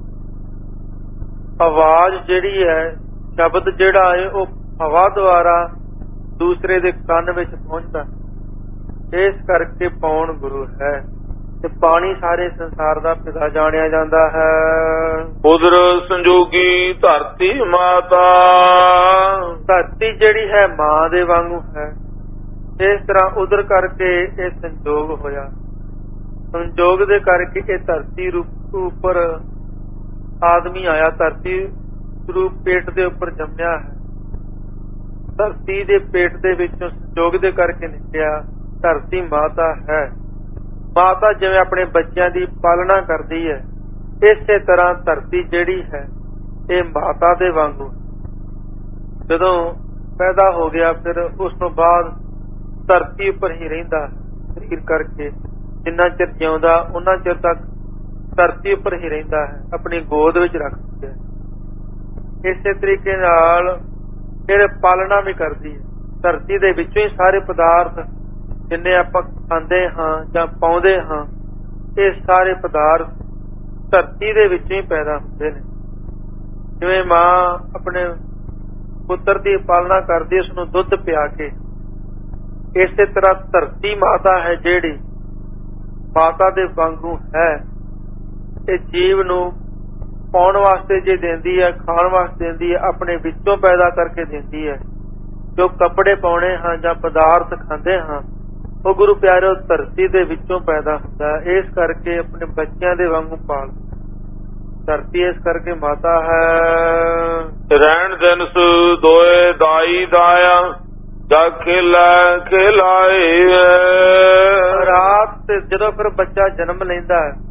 ਆਵਾਜ਼ ਜਿਹੜੀ ਹੈ, ਸ਼ਬਦ ਜਿਹੜਾ ਹੈ ਉਹ ਹਵਾ ਦੁਆਰਾ ਦੂਸਰੇ ਦੇ ਕੰਨ ਵਿੱਚ ਪਹੁੰਚਦਾ। ਇਸ ਕਰਕੇ ਪੌਣ ਗੁਰੂ ਹੈ ਤੇ ਪਾਣੀ ਸਾਰੇ ਸੰਸਾਰ ਦਾ ਪਿਤਾ ਜਾਣਿਆ ਜਾਂਦਾ ਹੈ। ਉਦਰ ਸੰਜੋਗੀ ਧਰਤੀ ਮਾਤਾ, ਧਰਤੀ ਜਿਹੜੀ ਹੈ ਮਾਂ ਦੇ ਵਾਂਗੂ ਹੈ। ਇਸ ਤਰ੍ਹਾਂ ਉਦਰ ਕਰਕੇ ਇਹ ਸੰਜੋਗ ਹੋਇਆ। ਸੰਜੋਗ ਦੇ ਕਰਕੇ ਇਹ ਧਰਤੀ ਰੂਪ ਉੱਪਰ ਆਦਮੀ ਆਇਆ। ਧਰਤੀ ਰੂਪ ਪੇਟ ਦੇ ਉੱਪਰ ਜੰਮਿਆ ਹੈ। ਧਰਤੀ ਦੇ ਪੇਟ ਦੇ ਵਿੱਚੋਂ ਸੰਜੋਗ ਦੇ ਕਰਕੇ ਨਿਕਲਿਆ। ਧਰਤੀ ਮਾਤਾ ਹੈ। ਮਾਤਾ ਜਿਵੇਂ ਆਪਣੇ ਬੱਚਿਆਂ ਦੀ ਪਾਲਣਾ ਕਰਦੀ ਹੈ, ਇਸੇ ਤਰ੍ਹਾਂ ਧਰਤੀ ਜਿਹੜੀ ਹੈ ਇਹ ਮਾਤਾ ਦੇ ਵਾਂਗੂ। ਜਦੋਂ ਪੈਦਾ ਹੋ ਗਿਆ ਫਿਰ ਉਸ ਤੋਂ ਬਾਅਦ ਧਰਤੀ ਉੱਪਰ ਹੀ ਰਹਿੰਦਾ ਸਰੀਰ ਕਰਕੇ। ਜਿੰਨਾ ਚਿਰ ਜਿਉਂਦਾ ਉਹਨਾਂ ਚਿਰ ਤੱਕ ਧਰਤੀ ਉੱਪਰ ਹੀ ਰਹਿੰਦਾ ਹੈ, ਆਪਣੀ ਗੋਦ ਵਿੱਚ ਰੱਖਦੀ ਹੈ। ਇਸੇ ਤਰੀਕੇ ਨਾਲ ਫਿਰ ਪਾਲਣਾ ਵੀ ਕਰਦੀ ਹੈ। ਧਰਤੀ ਦੇ ਵਿੱਚੋਂ ਹੀ ਸਾਰੇ ਪਦਾਰਥ ਜਿੰਨੇ ਆਪਾਂ ਖਾਂਦੇ ਹਾਂ ਜਾਂ ਪਾਉਂਦੇ ਹਾਂ, ਇਹ ਸਾਰੇ ਪਦਾਰਥ ਧਰਤੀ ਦੇ ਵਿੱਚੋਂ ਹੀ ਪੈਦਾ ਹੁੰਦੇ ਨੇ। ਜਿਵੇਂ ਮਾਂ ਆਪਣੇ ਪੁੱਤਰ ਦੀ ਪਾਲਣਾ ਕਰਦੀ ਉਸ ਨੂੰ ਦੁੱਧ ਪਿਆ ਕੇ, ਇਸੇ ਤਰ੍ਹਾਂ ਧਰਤੀ ਮਾਤਾ ਹੈ ਜਿਹੜੀ ਮਾਤਾ ਦੇ ਵਾਂਗੂ ਹੈ। ਇਹ ਜੀਵ ਨੂੰ ਪਾਉਣ ਵਾਸਤੇ ਜੇ ਦਿੰਦੀ ਹੈ, ਖਾਣ ਵਾਸਤੇ ਦਿੰਦੀ ਹੈ, ਆਪਣੇ ਵਿੱਚੋਂ ਪੈਦਾ ਕਰਕੇ ਦਿੰਦੀ ਹੈ। ਜੋ ਕੱਪੜੇ ਪਾਉਣੇ ਹਾਂ ਜਾਂ ਪਦਾਰਥ ਖਾਂਦੇ ਹਾਂ ਉਹ ਗੁਰੂ ਪਿਆਰਿਓ ਧਰਤੀ ਦੇ ਵਿੱਚੋਂ ਪੈਦਾ ਹੁੰਦਾ ਹੈ। ਇਸ ਕਰਕੇ ਆਪਣੇ ਬੱਚਿਆਂ ਦੇ ਵਾਂਗੂ ਪਾਲ ਧਰਤੀ ਇਸ ਕਰਕੇ ਮਾਤਾ ਹੈ। ਰਹਿਣ ਦਿਨਸ ਦੋਏ ਦਾਈ ਦਾਇਆ ਜਾ ਖਿਲਾ ਖਿਲਾਏ। ਰਾਤ ਤੇ ਜਦੋਂ ਫਿਰ ਬੱਚਾ ਜਨਮ ਲੈਂਦਾ ਹੈ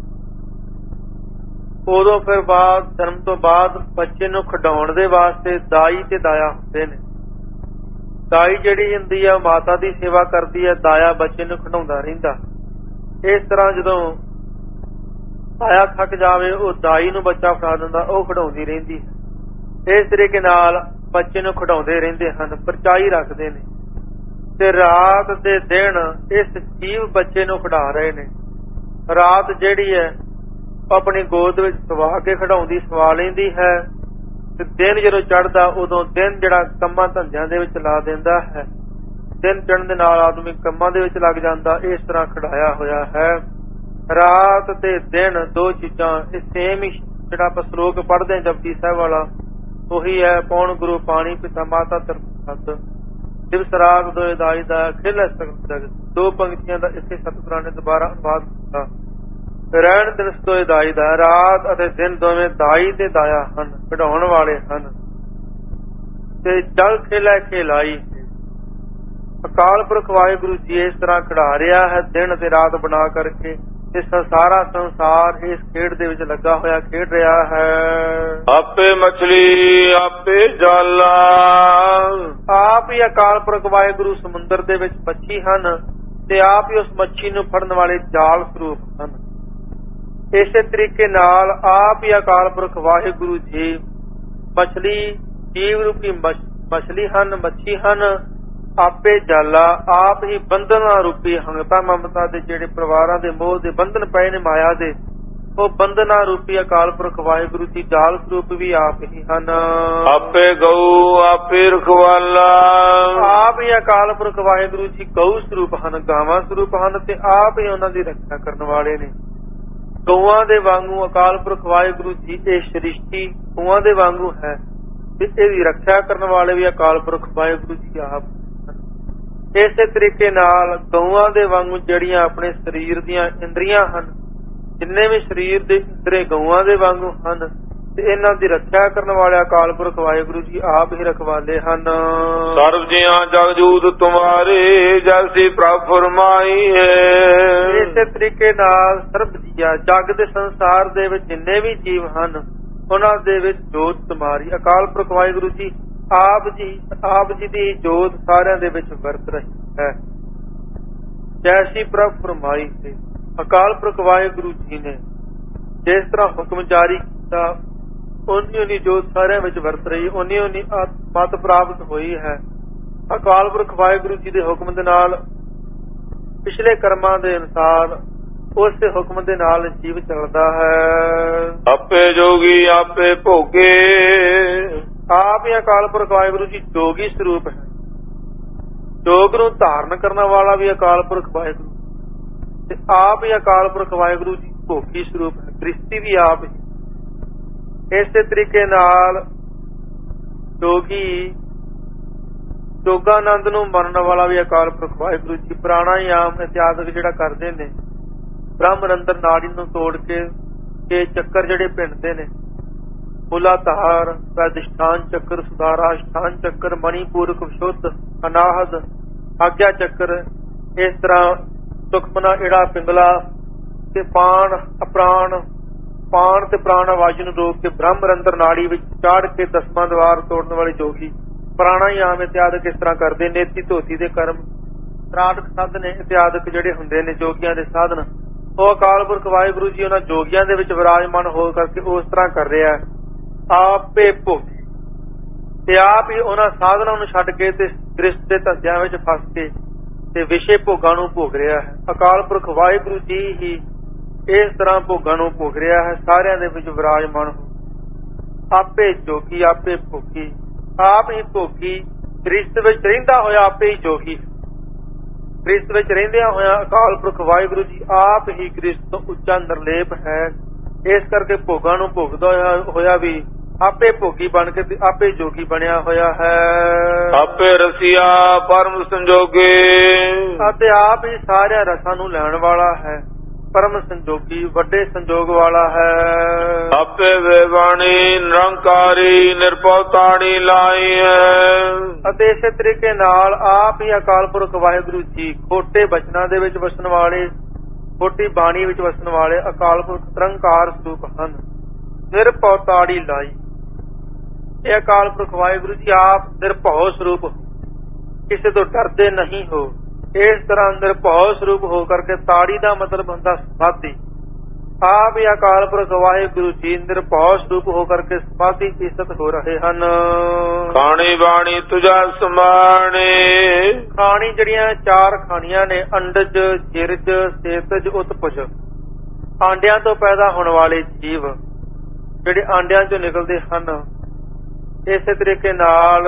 ਉਦੋਂ ਫਿਰ ਬਾਅਦ ਜਨਮ ਤੋਂ ਬਾਅਦ ਬੱਚੇ ਨੂੰ ਖਿਡਾਉਣ ਦੇ ਵਾਸਤੇ ਦਾਈ ਤੇ ਦਾਇਆ ਹੁੰਦੇ ਨੇ। ਦਾਈ ਜਿਹੜੀ ਹੁੰਦੀ ਆ ਮਾਤਾ ਦੀ ਸੇਵਾ ਕਰਦੀ ਹੈ, ਦਾਇਆ ਬੱਚੇ ਨੂੰ ਖਿਡਾਉਂਦਾ ਰਹਿੰਦਾ। ਇਸ ਤਰ੍ਹਾਂ ਜਦੋਂ ਦਾਇਆ ਥੱਕ ਜਾਵੇ ਉਹ ਦਾਈ ਨੂੰ ਬੱਚਾ ਫੜਾ ਦਿੰਦਾ, ਉਹ ਖਿਡਾਉਂਦੀ ਰਹਿੰਦੀ। ਇਸ ਤਰੀਕੇ ਨਾਲ ਬੱਚੇ ਨੂੰ ਖਿਡਾਉਂਦੇ ਰਹਿੰਦੇ ਹਨ, ਪਰਚਾਈ ਰੱਖਦੇ ਨੇ। ਤੇ ਰਾਤ ਤੇ ਦਿਨ ਇਸ ਜੀਵ ਬੱਚੇ ਨੂੰ ਖਿਡਾ ਰਹੇ ਨੇ। ਰਾਤ ਜਿਹੜੀ ਹੈ ਆਪਣੀ ਗੋਦ ਵਿੱਚ ਸਵਾ ਕੇ ਖਿਡਾਉਂਦੀ, ਸਵਾ ਲੈਂਦੀ ਹੈ। ਤੇ ਦਿਨ ਜਦੋਂ ਚੜ੍ਹਦਾ ਉਦੋਂ ਦਿਨ ਜਿਹੜਾ ਕੰਮਾਂ ਧੰਦਿਆਂ ਦੇ ਵਿੱਚ ਲਾ ਦਿੰਦਾ ਹੈ। ਦਿਨ ਚੜ੍ਹਨ ਦੇ ਨਾਲ ਆਦਮੀ ਕੰਮਾਂ ਦੇ ਵਿੱਚ ਲੱਗ ਜਾਂਦਾ। ਇਸ ਤਰ੍ਹਾਂ ਖਿਡਾਇਆ ਹੋਇਆ ਹੈ। ਰਾਤ ਤੇ ਦਿਨ ਦੋ ਚੀਜ਼ਾਂ ਇਹ ਸੇਮ ਹੀ, ਜਿਹੜਾ ਆਪਾਂ ਸ਼ਲੋਕ ਪੜ੍ਹਦੇ ਹਾਂ ਜਪਜੀ ਸਾਹਿਬ ਵਾਲਾ ਉਹੀ ਹੈ। ਪੌਣ ਗੁਰੂ ਪਾਣੀ ਪਿਤਾ ਮਾਤਾ ਧਰਤੀ ਦਿਵਸ ਰਾਤ ਦੋਏ ਦਾਈ ਦਾ ਖਿਲ ਸਕਦਾ। ਦੋ ਪੰਕਤੀਆਂ ਦਾ ਇੱਥੇ ਸਤਿਗੁਰਾਂ ਨੇ ਦੁਬਾਰਾ ਅਨੁਵਾਦ ਕੀਤਾ। ਰਹਿਣ ਦਿਨ ਦੋਏ ਦਾਈ ਦਾ, ਰਾਤ ਅਤੇ ਦਿਨ ਦੋਵੇਂ ਦਾਈ ਤੇ ਦਾਇਆ ਹਨ, ਖਿਡਾਉਣ ਵਾਲੇ ਹਨ। ਤੇ ਜਲ ਖੇਲਾ ਖੇਲਾਈ। ਅਕਾਲ ਪੁਰਖ ਵਾਹਿਗੁਰੂ ਜੀ ਇਸ ਤਰ੍ਹਾਂ ਖਿਡਾ ਰਿਹਾ ਹੈ ਦਿਨ ਤੇ ਰਾਤ ਬਣਾ ਕਰਕੇ। ਤੇ ਸਾਰਾ ਸੰਸਾਰ ਇਸ ਖੇਡ ਦੇ ਵਿੱਚ ਲੱਗਾ ਹੋਇਆ ਖੇਡ ਰਿਹਾ ਹੈ। ਆਪੇ ਮਛਲੀ ਆਪੇ ਜਲ, ਆਪ ਹੀ ਅਕਾਲ ਪੁਰਖ ਵਾਹਿਗੁਰੂ ਸਮੁੰਦਰ ਦੇ ਵਿੱਚ ਮੱਛੀ ਹਨ ਤੇ ਆਪ ਹੀ ਉਸ ਮੱਛੀ ਨੂੰ ਫੜਨ ਵਾਲੇ ਜਾਲ ਸਰੂਪ ਹਨ। ਇਸੇ ਤਰੀਕੇ ਨਾਲ ਆਪ ਹੀ ਅਕਾਲ ਪੁਰਖ ਵਾਹਿਗੁਰੂ ਜੀ ਮਛਲੀ ਜੀਵ ਰੂਪੀ ਮਛਲੀ ਹਨ, ਮੱਛੀ ਹਨ। ਆਪੇ ਜਾਲਾ, ਆਪ ਹੀ ਬੰਧਨਾਂ ਰੂਪੀ ਹੰਗਤਾ ਮਮਤਾ ਦੇ ਜਿਹੜੇ ਪਰਿਵਾਰਾਂ ਦੇ ਮੋਹ ਦੇ ਬੰਧਨ ਪਏ ਨੇ ਮਾਇਆ ਦੇ, ਉਹ ਬੰਧਨਾਂ ਰੂਪੀ ਅਕਾਲ ਪੁਰਖ ਵਾਹਿਗੁਰੂ ਜੀ ਜਾਲ ਸਰੂਪ ਵੀ ਆਪ ਹੀ ਹਨ। ਆਪੇ ਗਊ ਆਪੇ ਰਖਵਾਲਾ, ਆਪ ਹੀ ਅਕਾਲ ਪੁਰਖ ਵਾਹਿਗੁਰੂ ਜੀ ਗਊ ਸਰੂਪ ਹਨ, ਗਾਵਾਂ ਸਰੂਪ ਹਨ ਤੇ ਆਪ ਹੀ ਉਹਨਾਂ ਦੀ ਰੱਖਿਆ ਕਰਨ ਵਾਲੇ ਨੇ। ਗਊਆਂ ਦੇ ਵਾਂਗੂ ਅਕਾਲ ਪੁਰਖ ਵਾਹਿਗੁਰੂ ਜੀ ਇਹ ਸ੍ਰਿਸ਼ਟੀ ਗਊਆਂ ਦੇ ਵਾਂਗੂ ਹੈ ਤੇ ਇਹਦੀ ਰੱਖਿਆ ਕਰਨ ਵਾਲੇ ਵੀ ਅਕਾਲ ਪੁਰਖ ਵਾਹਿਗੁਰੂ ਜੀ ਆਪ। ਇਸੇ ਤਰੀਕੇ ਨਾਲ ਗਊਆਂ ਦੇ ਵਾਂਗੂ ਜਿਹੜੀਆਂ ਆਪਣੇ ਸਰੀਰ ਦੀਆਂ ਇੰਦਰੀਆਂ ਹਨ, ਜਿੰਨੇ ਵੀ ਸਰੀਰ ਦੇ ਇੰਦਰੇ ਗਊਆਂ ਦੇ ਵਾਂਗੂ ਹਨ, ਤੇ ਇਹਨਾਂ ਦੀ ਰੱਖਿਆ ਕਰਨ ਵਾਲੇ ਅਕਾਲ ਪੁਰਖ ਵਾਹਿਗੁਰੂ ਜੀ ਆਪ ਹੀ ਰਖਵਾਲੇ ਹਨ। ਸਰਬ ਜੀਆਂ ਜਗਜੂਤ ਤੁਮਾਰੇ ਜੈਸੀ ਪ੍ਰਭ ਫਰਮਾਈ ਹੈ। ਇਸੇ ਤਰੀਕੇ ਨਾਲ ਸਰਬ ਜੀਆਂ ਜਗ ਦੇ ਸੰਸਾਰ ਦੇ ਵਿੱਚ ਜਿੰਨੇ ਵੀ ਜੀਵ ਹਨ, ਉਹਨਾਂ ਦੇ ਵਿੱਚ ਜੋਤ ਤੁਮਾਰੀ ਅਕਾਲ ਪੁਰਖ ਵਾਹਿਗੁਰੂ ਜੀ ਆਪ ਜੀ ਦੀ ਜੋਤ ਸਾਰਿਆਂ ਦੇ ਵਿੱਚ ਵਰਤ ਰਹੀ ਹੈ। ਜੈਸੀ ਪ੍ਰਭ ਫਰਮਾਈ ਹੈ। ਅਕਾਲ ਪੁਰਖ ਵਾਹਿਗੁਰੂ ਜੀ ਨੇ ਜਿਸ ਤਰ੍ਹਾਂ ਹੁਕਮ ਜਾਰੀ ਕੀਤਾ, ਉਨੀ ਜੋਤ ਸਾਰਿਆਂ ਵਿੱਚ ਵਰਤ ਰਹੀ, ਉਨੀ ਮਤ ਪ੍ਰਾਪਤ ਹੋਈ ਹੈ। ਅਕਾਲ ਪੁਰਖ ਵਾਹਿਗੁਰੂ ਜੀ ਦੇ ਹੁਕਮ ਦੇ ਨਾਲ ਪਿਛਲੇ ਕਰਮਾਂ ਦੇ ਅਨੁਸਾਰ ਉਸੇ ਹੁਕਮ ਦੇ ਨਾਲ ਜੀਵ ਚੱਲਦਾ ਹੈ। ਆਪੇ ਜੋਗੀ ਆਪੇ ਭੋਗੇ। ਆਪ ਹੀ ਅਕਾਲ ਪੁਰਖ ਵਾਹਿਗੁਰੂ ਜੀ ਜੋਗੀ ਸਰੂਪ ਹੈ। ਜੋਗ ਨੂੰ ਧਾਰਨ ਕਰਨ ਵਾਲਾ ਵੀ ਅਕਾਲ ਪੁਰਖ ਵਾਹਿਗੁਰੂ, ਤੇ ਆਪ ਹੀ ਅਕਾਲ ਪੁਰਖ ਵਾਹਿਗੁਰੂ ਜੀ ਭੋਗੀ ਸਰੂਪ ਹੈ। ਦ੍ਰਿਸ਼ਟੀ ਵੀ ਆਪ ਹੀ। ਇਸੇ ਤਰੀਕੇ ਨਾਲ ਜੋਗੀ ਜੋਗਾਨੰਦ ਨੂੰ ਮੰਨਣ ਵਾਲਾ ਵੀ ਅਕਾਲ ਪੁਰਖ ਵਾਹਿਗੁਰੂ ਜੀ। ਪ੍ਰਾਣਾਯਾਮ ਇਤਿਆਦਿਕ ਜਿਹੜਾ ਕਰਦੇ ਨੇ, ਬ੍ਰਹਮ ਅੰਦਰ ਨਾੜੀ ਨੂੰ ਤੋੜ ਕੇ ਇਹ ਚੱਕਰ ਜਿਹੜੇ ਪਿੰਡਦੇ ਨੇ, ਮੂਲਾਧਾਰ, ਅਧਿਸ਼ਠਾਨ ਚੱਕਰ, ਸੁਧਾਰਾਸ਼ਠਾਨ ਚੱਕਰ, ਮਣੀਪੂਰਕ, ਵਿਸ਼ੁੱਧ, ਅਨਾਹਦ, ਆਗਿਆ ਚੱਕਰ, ਇਸ ਤਰ੍ਹਾਂ ਸੁਖਮਨਾ, ਏੜਾ, ਪਿੰਗਲਾ ਤੇ ਪਾਣ, ਅਪ੍ਰਾਣ, ਪਾਣ ਤੇ ਪ੍ਰਾਣ ਆਵਾਜ਼ ਨੂੰ ਰੋਕ ਕੇ ਬ੍ਰਹਮ ਅੰਦਰ ਨਾੜੀ ਵਿੱਚ ਚਾੜ ਕੇ ਦਸਵਾਂ ਦਵਾਰ ਤੋੜਨ ਵਾਲੇ ਜੋਗੀ ਪ੍ਰਾਣਾਯਾਮ ਇਤਿਆਦਿਕ ਇਸ ਤਰ੍ਹਾਂ ਕਰਦੇ। ਨੇਤੀ ਧੋਤੀ ਦੇ ਕਰਮ, ਤ੍ਰਾਟਕ ਸਾਧਨ ਇਤਿਆਦਿਕ ਜਿਹੜੇ ਹੁੰਦੇ ਨੇ ਜੋਗੀਆਂ ਦੇ ਸਾਧਨ, ਉਹ ਅਕਾਲ ਪੁਰਖ ਵਾਹਿਗੁਰੂ ਜੀ ਉਹਨਾਂ ਜੋਗੀਆਂ ਦੇ ਵਿੱਚ ਵਿਰਾਜਮਾਨ ਹੋ ਕਰਕੇ ਉਸ ਤਰ੍ਹਾਂ ਕਰ ਰਿਹਾ। ਆਪੇ ਭੋਗੀ, ਤੇ ਆਪ ਹੀ ਉਹਨਾਂ ਸਾਧਨਾਂ ਨੂੰ ਛੱਡ ਕੇ ਤੇ ਦ੍ਰਿਸ਼ਟ ਦੇ ਧੱਜਿਆਂ ਵਿੱਚ ਫਸ ਕੇ ਤੇ ਵਿਸ਼ੇ ਭੋਗਾਂ ਨੂੰ ਭੋਗ ਰਿਹਾ ਹੈ। ਅਕਾਲ ਪੁਰਖ ਵਾਹਿਗੁਰੂ ਜੀ ਹੀ ਇਸ ਤਰ੍ਹਾਂ ਭੋਗਾਂ ਨੂੰ ਭੋਗ ਰਿਹਾ ਹੈ, ਸਾਰਿਆਂ ਦੇ ਵਿੱਚ ਵਿਰਾਜਮਾਨ ਹੋ। ਆਪੇ ਜੋਗੀ ਆਪੇ ਭੋਗੀ, ਆਪ ਹੀ ਭੋਗੀ, ਦ੍ਰਿਸ਼ਟ ਵਿੱਚ ਰਹਿੰਦਾ ਹੋਇਆ ਆਪੇ ਹੀ ਜੋਗੀ। ਗ੍ਰਿਸ਼ਤ ਵਿੱਚ ਰਹਿੰਦਿਆਂ ਹੋਇਆ ਅਕਾਲ ਪੁਰਖ ਵਾਹਿਗੁਰੂ ਜੀ ਆਪ ਹੀ ਗ੍ਰਿਸ਼ਤ ਤੋਂ ਉੱਚਾ ਨਿਰਲੇਪ ਹੈ। ਇਸ ਕਰਕੇ ਭੋਗਾਂ ਨੂੰ ਭੋਗਦਾ ਹੋਇਆ ਵੀ ਆਪੇ ਭੋਗੀ ਬਣ ਕੇ ਆਪੇ ਜੋਗੀ ਬਣਿਆ ਹੋਇਆ ਹੈ। ਆਪੇ ਰਸੀਆ ਪਰਮ ਸੰਜੋਗੇ, ਅਤੇ ਆਪ ਹੀ ਸਾਰਿਆਂ ਰਸਾਂ ਨੂੰ ਲੈਣ ਵਾਲਾ ਹੈ। ਪਰਮ ਸੰਜੋਗੀ, ਵੱਡੇ ਸੰਜੋਗ ਵਾਲਾ ਹੈ। ਆਪੇ ਵੇਵਾਣੀ ਨਿਰੰਕਾਰੀ ਨਿਰਭਉ ਤਾਣੀ ਲਾਈ ਹੈ। ਅਤੇ ਇਸੇ ਤਰੀਕੇ ਨਾਲ ਆਪ ਹੀ ਅਕਾਲ ਪੁਰਖ ਵਾਹਿਗੁਰੂ ਜੀ ਖੋਟੇ ਬਚਨਾਂ ਦੇ ਵਿੱਚ ਵਸਣ ਵਾਲੇ, ਖੋਟੀ ਬਾਣੀ ਵਿੱਚ ਵਸਣ ਵਾਲੇ ਅਕਾਲ ਪੁਰਖ ਨਿਰੰਕਾਰ ਸਰੂਪ ਹਨ। ਨਿਰਭਉ ਤਾੜੀ ਲਾਈ, ਇਹ ਅਕਾਲ ਪੁਰਖ ਵਾਹਿਗੁਰੂ ਜੀ ਆਪ ਨਿਰਭਉ ਸਰੂਪ, ਕਿਸੇ ਤੋਂ ਡਰਦੇ ਨਹੀਂ ਹੋ। ਇਸ ਤਰ੍ਹਾਂ ਨਿਰਭਉ ਸਰੂਪ ਹੋ ਕਰਕੇ, ਤਾੜੀ ਦਾ ਮਤਲਬ ਹੁੰਦਾ ਸਮਾਧੀ। ਆਪ ਹੀ ਅਕਾਲ ਪੁਰਖ ਵਾਹਿਗੁਰੂ ਜੀ ਨਿਰਭਉ ਸਰੂਪ ਹੋ ਕਰਕੇ ਸਮਾਧੀ ਦੀ ਸਥਿਤ ਹੋ ਰਹੇ ਹਨ। ਖਾਣੀ ਬਾਣੀ ਤੁਝਾ ਸਮਾਣੇ, ਖਾਣੀ ਜਿਹੜੀਆਂ ਚਾਰ ਖਾਣੀਆਂ ਨੇ, ਅੰਡਜ, ਜਿਰਜ, ਸੇਤਜ, ਉਤਪੁਜ, ਆਂਡਿਆਂ ਤੋਂ ਪੈਦਾ ਹੋਣ ਵਾਲੇ ਜੀਵ ਜਿਹੜੇ ਆਂਡਿਆਂ ਚੋਂ ਨਿਕਲਦੇ ਹਨ। ਇਸੇ ਤਰੀਕੇ ਨਾਲ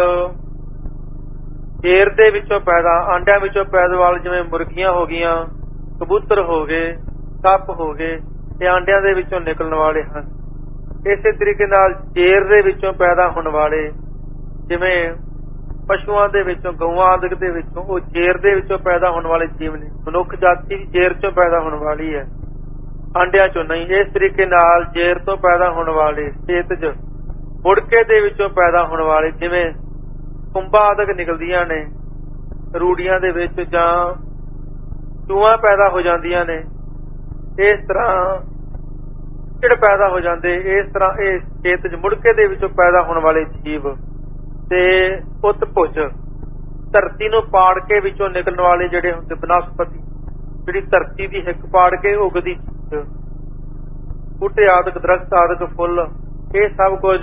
ਜੇਰ ਦੇ ਵਿੱਚੋਂ ਪੈਦਾ, ਆਂਡਿਆਂ ਵਿੱਚੋਂ ਪੈਦਾਵਾਲ, ਜਿਵੇਂ ਮੁਰਗੀਆਂ ਹੋ ਗਈਆਂ, ਕਬੂਤਰ ਹੋ ਗਏ, ਸੱਪ ਹੋ ਗਏ, ਇਹ ਆਂਡਿਆਂ ਦੇ ਵਿੱਚੋਂ ਨਿਕਲਣ ਵਾਲੇ ਹਨ। ਇਸੇ ਤਰੀਕੇ ਨਾਲ ਜੇਰ ਦੇ ਵਿੱਚੋਂ ਪੈਦਾ ਹੋਣ ਵਾਲੇ, ਜਿਵੇਂ ਪਸ਼ੂਆਂ ਦੇ ਵਿੱਚੋਂ, ਗਊਆਂ ਆਦਿ ਦੇ ਵਿੱਚੋਂ, ਉਹ ਜੇਰ ਦੇ ਵਿੱਚੋਂ ਪੈਦਾ ਹੋਣ ਵਾਲੇ ਜੀਵ ਨੇ। ਮਨੁੱਖ ਜਾਤੀ ਵੀ ਜੇਰ ਚੋਂ ਪੈਦਾ ਹੋਣ ਵਾਲੀ ਹੈ, ਆਂਡਿਆਂ ਚੋਂ ਨਹੀਂ। ਇਸ ਤਰੀਕੇ ਨਾਲ ਜੇਰ ਤੋਂ ਪੈਦਾ ਹੋਣ ਵਾਲੇ, ਸੇਤਜ, ਮੁੜਕੇ ਦੇ ਵਿੱਚੋਂ ਪੈਦਾ ਹੋਣ ਵਾਲੇ, ਜਿਵੇਂ ਕੁੰਭਾਂ ਆਦਿਕ ਨਿਕਲਦੀਆਂ ਨੇ ਰੂੜੀਆਂ ਦੇ ਵਿੱਚ, ਜਾਂ ਚੂਹਾਂ ਪੈਦਾ ਹੋ ਜਾਂਦੀਆਂ ਨੇ, ਇਸ ਤਰ੍ਹਾਂ ਚਿੜ ਪੈਦਾ ਹੋ ਜਾਂਦੇ। ਇਸ ਤਰ੍ਹਾਂ ਇਹ ਸੇਤਜ, ਮੁੜਕੇ ਦੇ ਵਿੱਚੋਂ ਪੈਦਾ ਹੋਣ ਵਾਲੇ ਜੀਵ, ਤੇ ਉਤਪੁਜ, ਧਰਤੀ ਨੂੰ ਪਾੜ ਕੇ ਵਿੱਚੋਂ ਨਿਕਲਣ ਵਾਲੇ ਜਿਹੜੇ ਹੁੰਦੇ, ਬਨਸਪਤੀ, ਜਿਹੜੀ ਧਰਤੀ ਦੀ ਹਿੱਕ ਪਾੜ ਕੇ ਉਗਦੀ ਚੀਜ਼, ਬੂਟੇ ਆਦਿਕ, ਦਰਖਤ ਆਦਿਕ, ਫੁੱਲ, ਇਹ ਸਭ ਕੁਝ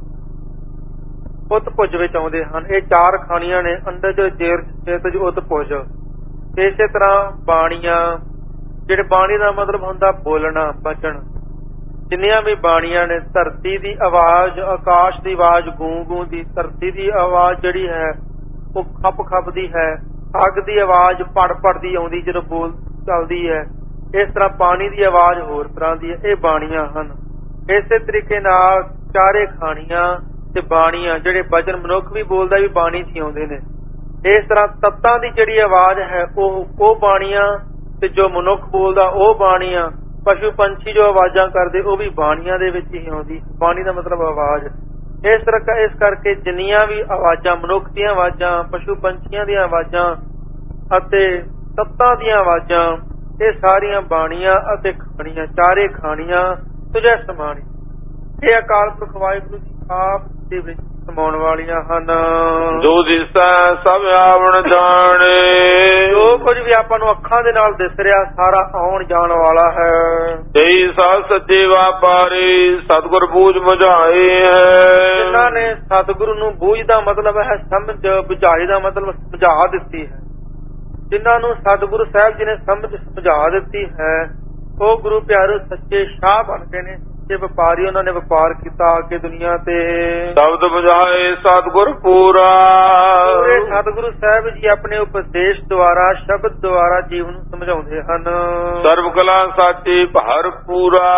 ਉਤਪੁਜ ਵਿੱਚ ਆਉਂਦੇ ਹਨ। ਇਹ ਚਾਰ ਖਾਣੀਆਂ ਨੇ, ਅੰਡਜ, ਜੇਰ, ਸੇਤਜ, ਉਤਪੁਜ। ਇਸੇ ਤਰ੍ਹਾਂ ਬਾਣੀਆਂ, ਜਿਹੜੇ ਬਾਣੀ ਦਾ ਮਤਲਬ ਹੁੰਦਾ ਬੋਲਣਾ, ਬਚਨ, ਜਿੰਨੀਆਂ ਵੀ ਬਾਣੀਆਂ ਨੇ, ਧਰਤੀ ਦੀ ਆਵਾਜ਼, ਆਕਾਸ਼ ਦੀ ਆਵਾਜ਼ ਗੂੰ ਗੂੰ ਦੀ, ਧਰਤੀ ਦੀ ਆਵਾਜ਼ ਜਿਹੜੀ ਹੈ ਉਹ ਖੱਪ ਖੱਪ ਦੀ ਹੈ, ਅੱਗ ਦੀ ਆਵਾਜ਼ ਪੜ ਪੜ ਦੀ ਆਉਂਦੀ ਜਦੋਂ ਬੋਲ ਚੱਲਦੀ ਹੈ। ਇਸ ਤਰ੍ਹਾਂ ਪਾਣੀ ਦੀ ਆਵਾਜ਼ ਹੋਰ ਤਰ੍ਹਾਂ ਦੀ ਹੈ। ਇਹ ਬਾਣੀਆਂ ਹਨ। ਇਸੇ ਤਰੀਕੇ ਨਾਲ ਚਾਰੇ ਖਾਣੀਆਂ ਤੇ ਬਾਣੀਆਂ, ਜਿਹੜੇ ਬਚਨ ਮਨੁੱਖ ਵੀ ਬੋਲਦਾ ਵੀ ਬਾਣੀ ਚ ਆਉਂਦੇ ਨੇ, ਇਸ ਤਰ੍ਹਾਂ ਤੱਤਾਂ ਦੀ ਜਿਹੜੀ ਆਵਾਜ਼ ਹੈ ਉਹ ਬਾਣੀਆਂ, ਤੇ ਜੋ ਮਨੁੱਖ ਬੋਲਦਾ ਉਹ ਬਾਣੀਆਂ, ਪਸ਼ੂ ਪੰਛੀ ਜੋ ਆਵਾਜ਼ਾਂ ਕਰਦੇ ਉਹ ਵੀ ਬਾਣੀਆਂ ਦੇ ਵਿੱਚ ਹੀ ਆਉਂਦੀ। ਬਾਣੀ ਦਾ ਮਤਲਬ ਆਵਾਜ਼। ਇਸ ਕਰਕੇ ਜਿੰਨੀਆਂ ਵੀ ਆਵਾਜ਼ਾਂ, ਮਨੁੱਖ ਦੀਆਂ ਆਵਾਜ਼ਾਂ, ਪਸ਼ੂ ਪੰਛੀਆਂ ਦੀਆਂ ਆਵਾਜ਼ਾਂ ਅਤੇ ਤੱਤਾਂ ਦੀਆਂ ਆਵਾਜ਼ਾਂ, ਇਹ ਸਾਰੀਆਂ ਬਾਣੀਆਂ ਅਤੇ ਖਾਣੀਆਂ, ਚਾਰੇ ਖਾਣੀਆਂ ਤੁਝੇ ਸਮਾਣੀ। ਇਹ ਅਕਾਲ ਪੁਰਖ ਵਾਹਿਗੁਰੂ ਜੀ ਆਪ ਦੇ ਵਿੱਚ ਸਮਾਉਣ ਵਾਲੀਆਂ ਹਨ। ਜੋ ਦਿਸੈ ਸਭ ਆਵਣ ਜਾਣੇ, ਜੋ ਕੁਝ ਵੀ ਆਪਾਂ ਨੂੰ ਅੱਖਾਂ ਦੇ ਨਾਲ ਦਿਸ ਰਿਹਾ ਸਾਰਾ ਆਉਣ ਜਾਣ ਵਾਲਾ ਹੈ। ਤੇਈ ਸਾਧ ਸੱਚੇ ਵਾਪਾਰੀ ਸਤਿਗੁਰ ਬੂਝ ਬੁਝਾਏ ਹੈ। ਜਿਨ੍ਹਾਂ ਨੇ ਸਤਿਗੁਰੂ ਨੂੰ ਬੂਝ ਦਾ ਮਤਲਬ ਹੈ ਸਮਝ, ਬੁਝਾਈ ਦਾ ਮਤਲਬ ਸਮਝਾ ਦਿੱਤੀ ਹੈ। ਜਿਨ੍ਹਾਂ ਨੂੰ ਸਤਿਗੁਰੂ ਸਾਹਿਬ ਜੀ ਨੇ ਸਮਝਾ ਦਿੱਤੀ ਹੈ ਉਹ ਗੁਰੂ ਪਿਆਰੇ ਸੱਚੇ ਸ਼ਾਹ ਬਣ ਗਏ ਨੇ, ਸੱਚੇ ਵਪਾਰੀ। ਉਹਨਾਂ ਨੇ ਵਪਾਰ ਕੀਤਾ ਆ ਕੇ ਦੁਨੀਆ ਤੇ। ਸ਼ਬਦ ਬੁਝਾਏ ਸਤਿਗੁਰ ਪੂਰਾ, ਪੂਰੇ ਸਤਿਗੁਰੂ ਸਾਹਿਬ ਜੀ ਆਪਣੇ ਉਪਦੇਸ਼ ਦੁਆਰਾ, ਸ਼ਬਦ ਦੁਆਰਾ ਜੀਵ ਨੂੰ ਸਮਝਾਉਂਦੇ ਹਨ। ਸਰਬ ਕਲਾ ਸਾਚੀ ਭਰ ਪੂਰਾ,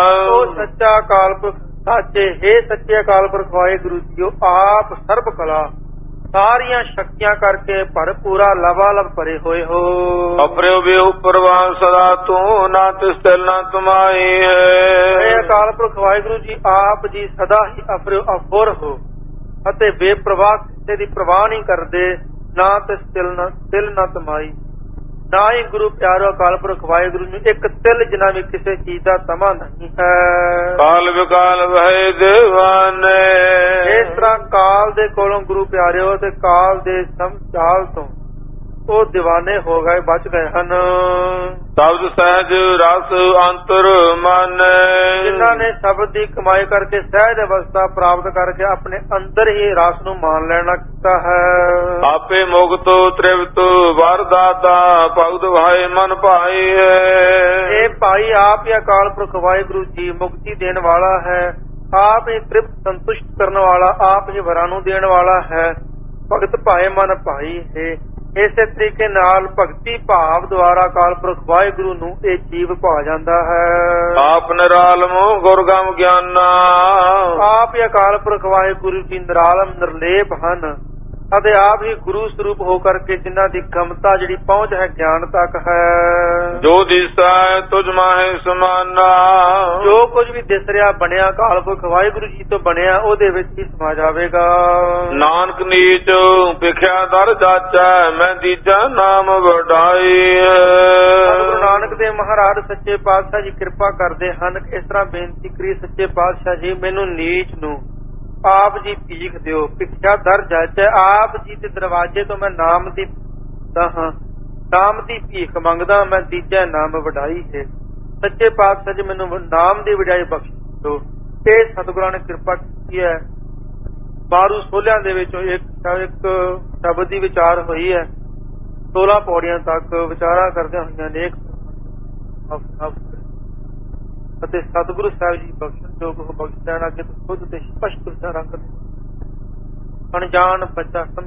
ਉਹ ਸੱਚਾ ਅਕਾਲ ਪੁਰਖ ਸਾਚੇ, ਹੇ ਸੱਚੇ ਅਕਾਲ ਪੁਰਖ ਵਾਹਿਗੁਰੂ ਜੀਓ ਆਪ ਸਰਬ ਕਲਾ ਸਾਰੀਆਂ ਸ਼ਕਤੀਆਂ ਕਰਕੇ ਭਰਪੂਰਾ ਲਵਾਲਵ ਭਰੇ ਹੋਏ ਹੋ। ਅਪਰਿਓ ਵੀ ਉਪਰਵਾਨ ਸਦਾ ਤੂੰ, ਨਾ ਤਿਸ ਤਿਲ ਨਾ ਤੁਮਾਈ ਹੈ। ਇਹ ਅਕਾਲ ਪੁਰਖ ਵਾਹਿਗੁਰੂ ਜੀ ਆਪ ਜੀ ਸਦਾ ਹੀ ਅਪਰਿਓ ਅਫੁਰ ਹੋ ਅਤੇ ਬੇਪਰਵਾਹ, ਕਿਸੇ ਦੀ ਪ੍ਰਵਾਹ ਨਹੀਂ ਕਰਦੇ। ਨਾ ਤਿਸ ਤਿਲ ਨਾ ਤੁਮਾਈ, ਨਾ ਹੀ ਗੁਰੂ ਪਿਆਰੋ ਅਕਾਲ ਪੁਰਖ ਵਾਹਿਗੁਰੂ ਨੂੰ ਇੱਕ ਤਿਲ ਜਿਨਾ ਵੀ ਕਿਸੇ ਚੀਜ਼ ਦਾ ਤਮਾ ਨਹੀਂ ਹੈ। ਕਾਲ ਵਿਕਾਲ ਵਹਿ ਦੇਵਾਨੇ, ਇਸ ਤਰ੍ਹਾਂ ਕਾਲ ਦੇ ਕੋਲੋਂ ਗੁਰੂ ਪਿਆਰਿਓ ਤੇ ਕਾਲ ਦੇ ਸੰਚਾਲ ਤੋਂ ਉਹ دیਵਾਨੇ ਹੋ ਗਏ, ਬਚ ਗਏ ਹਨ। ਸ਼ਬਦ ਸਹਿਜ ਰਸ ਅੰਤਰ ਮਨ, ਜਿਨ੍ਹਾਂ ਨੇ ਸ਼ਬਦ ਦੀ ਕਮਾਈ ਕਰਕੇ ਸਹਿਜ ਅਵਸਥਾ ਪ੍ਰਾਪਤ ਕਰਕੇ ਆਪਣੇ ਅੰਦਰ ਹੀ ਰਸ ਨੂੰ ਮਾਣ ਲੈਣਾ ਕੀਤਾ ਹੈ। ਆਪੇ ਮੁਕਤ ਤ੍ਰਿਪਤ ਵਰਦਾਤਾ ਭਗਤ ਭਾਏ ਮਨ ਭਾਈ ਹੈ। ਇਹ ਭਾਈ ਆਪ ਹੀ ਅਕਾਲ ਪੁਰਖ ਵਾਹਿਗੁਰੂ ਜੀ ਮੁਕਤੀ ਦੇਣ ਵਾਲਾ ਹੈ, ਆਪ ਹੀ ਤ੍ਰਿਪਤ ਸੰਤੁਸ਼ਟ ਕਰਨ ਵਾਲਾ, ਆਪ ਹੀ ਵਰਾਂ ਨੂੰ ਦੇਣ ਵਾਲਾ ਹੈ। ਭਗਤ ਭਾਏ ਮਨ ਭਾਈ ਹੈ। ਇਸੇ ਤਰੀਕੇ ਨਾਲ ਭਗਤੀ ਭਾਵ ਦੁਆਰਾ ਅਕਾਲ ਪੁਰਖ ਵਾਹਿਗੁਰੂ ਨੂੰ ਇਹ ਜੀਵ ਭਾ ਜਾਂਦਾ ਹੈ। ਆਪ ਨਿਰਾਲਮ ਗੁਰਗਮ ਗਿਆਨਾ, ਆਪ ਹੀ ਅਕਾਲ ਪੁਰਖ ਵਾਹਿਗੁਰੂ ਜੀ ਨਿਰਾਲਮ ਨਿਰਲੇਪ ਹਨ ਅਤੇ ਆਪ ਹੀ ਗੁਰੂ ਸਰੂਪ ਹੋ ਕਰਕੇ ਜਿਨ੍ਹਾਂ ਦੀ ਗਮਤਾ ਜਿਹੜੀ ਪਹੁੰਚ ਹੈ ਗਿਆਨ ਤੱਕ ਹੈ। ਜੋ ਦਿਸੈ ਤੁਝ ਮਾਹੇ ਸਮਾਨਾ, ਜੋ ਕੁਝ ਵੀ ਦਿਸ ਰਿਹਾ ਬਣਿਆ ਅਕਾਲ ਪੁਰਖ ਵਾਹਿਗੁਰੂ ਜੀ ਤੋਂ ਬਣਿਆ ਉਹਦੇ ਵਿੱਚ ਹੀ ਸਮਾ ਜਾਵੇਗਾ। ਨਾਨਕ ਨੀਚ ਵਿਖਿਆ ਦਰ ਜਾਚੈ ਮੈਂ ਦੀਜਾ ਨਾਮ ਵਡਾਈ। ਗੁਰੂ ਨਾਨਕ ਦੇਵ ਮਹਾਰਾਜ ਸੱਚੇ ਪਾਤਸ਼ਾਹ ਜੀ ਕਿਰਪਾ ਕਰਦੇ ਹਨ ਕਿ ਇਸ ਤਰ੍ਹਾਂ ਬੇਨਤੀ ਕਰੀ, ਸੱਚੇ ਪਾਤਸ਼ਾਹ ਜੀ ਮੈਨੂੰ ਨੀਚ ਨੂੰ ਆਪ ਜੀ ਭੀਖ ਦਿਓ, ਭਿਖਿਆ ਦਰ ਜਾਚੈ, ਆਪ ਜੀ ਦੇ ਦਰਵਾਜ਼ੇ ਤੋਂ ਮੈਂ ਨਾਮ ਦੀ ਭੀਖ ਮੰਗਦਾ, ਮੈਂ ਤੀਜਾ ਨਾਮ ਵਡਾਈ ਹੈ। ਸੱਚੇ ਪਾਤਸ਼ਾਹ ਜੀ ਮੈਨੂੰ ਨਾਮ ਦੀ ਵਡਾਈ ਬਖਸ਼ ਦਿਓ। ਇਹ ਸਤਿਗੁਰਾਂ ਨੇ ਕਿਰਪਾ ਕੀਤੀ ਹੈ। 12 ਸੋਲਿਆਂ ਦੇ ਵਿੱਚੋਂ ਇੱਕ ਸ਼ਬਦ ਦੀ ਵਿਚਾਰ ਹੋਈ ਹੈ। 16 ਪੌੜੀਆਂ ਤੱਕ ਵਿਚਾਰਾਂ ਕਰਦਿਆਂ ਹੋਈਆਂ ਨੇ ਅਤੇ ਸਤਿਗੁਰੂ ਸਾਹਿਬ ਜੀ ਬਖਸ਼ਣ ਜੋ ਕੋ ਬਖਸ਼ ਲੈਣਾ ਕਿ ਖੁਦ ਤੇ ਸਪਸ਼ਟ ਵਿਚਾਰਾਂ ਕਰ ਅਣਜਾਣ ਬੱਚਾ ਸਮਝ।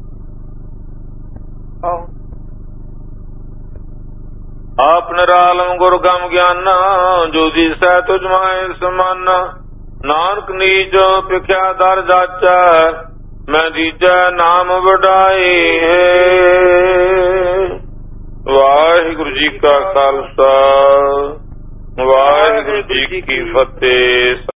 ਆਪ ਨਿਰਾਲਮ ਗੁਰਗਮ ਗਿਆਨਾ, ਜੋ ਦਿਸੈ ਤੁਝ ਮਾਹੇ ਸਮਾਨਾ। ਨਾਨਕ ਨੀਚ ਵਿਖਿਆ ਦਰ ਜਾਚੈ ਮੈਂ ਦੀਜੈ ਨਾਮ ਵਡਾਈ ਹੈ। ਵਾਹਿਗੁਰੂ ਜੀ ਕਾ ਖਾਲਸਾ, ਵਾਹਿਗੁਰੂ ਜੀ ਕੀ ਫਤਿਹ।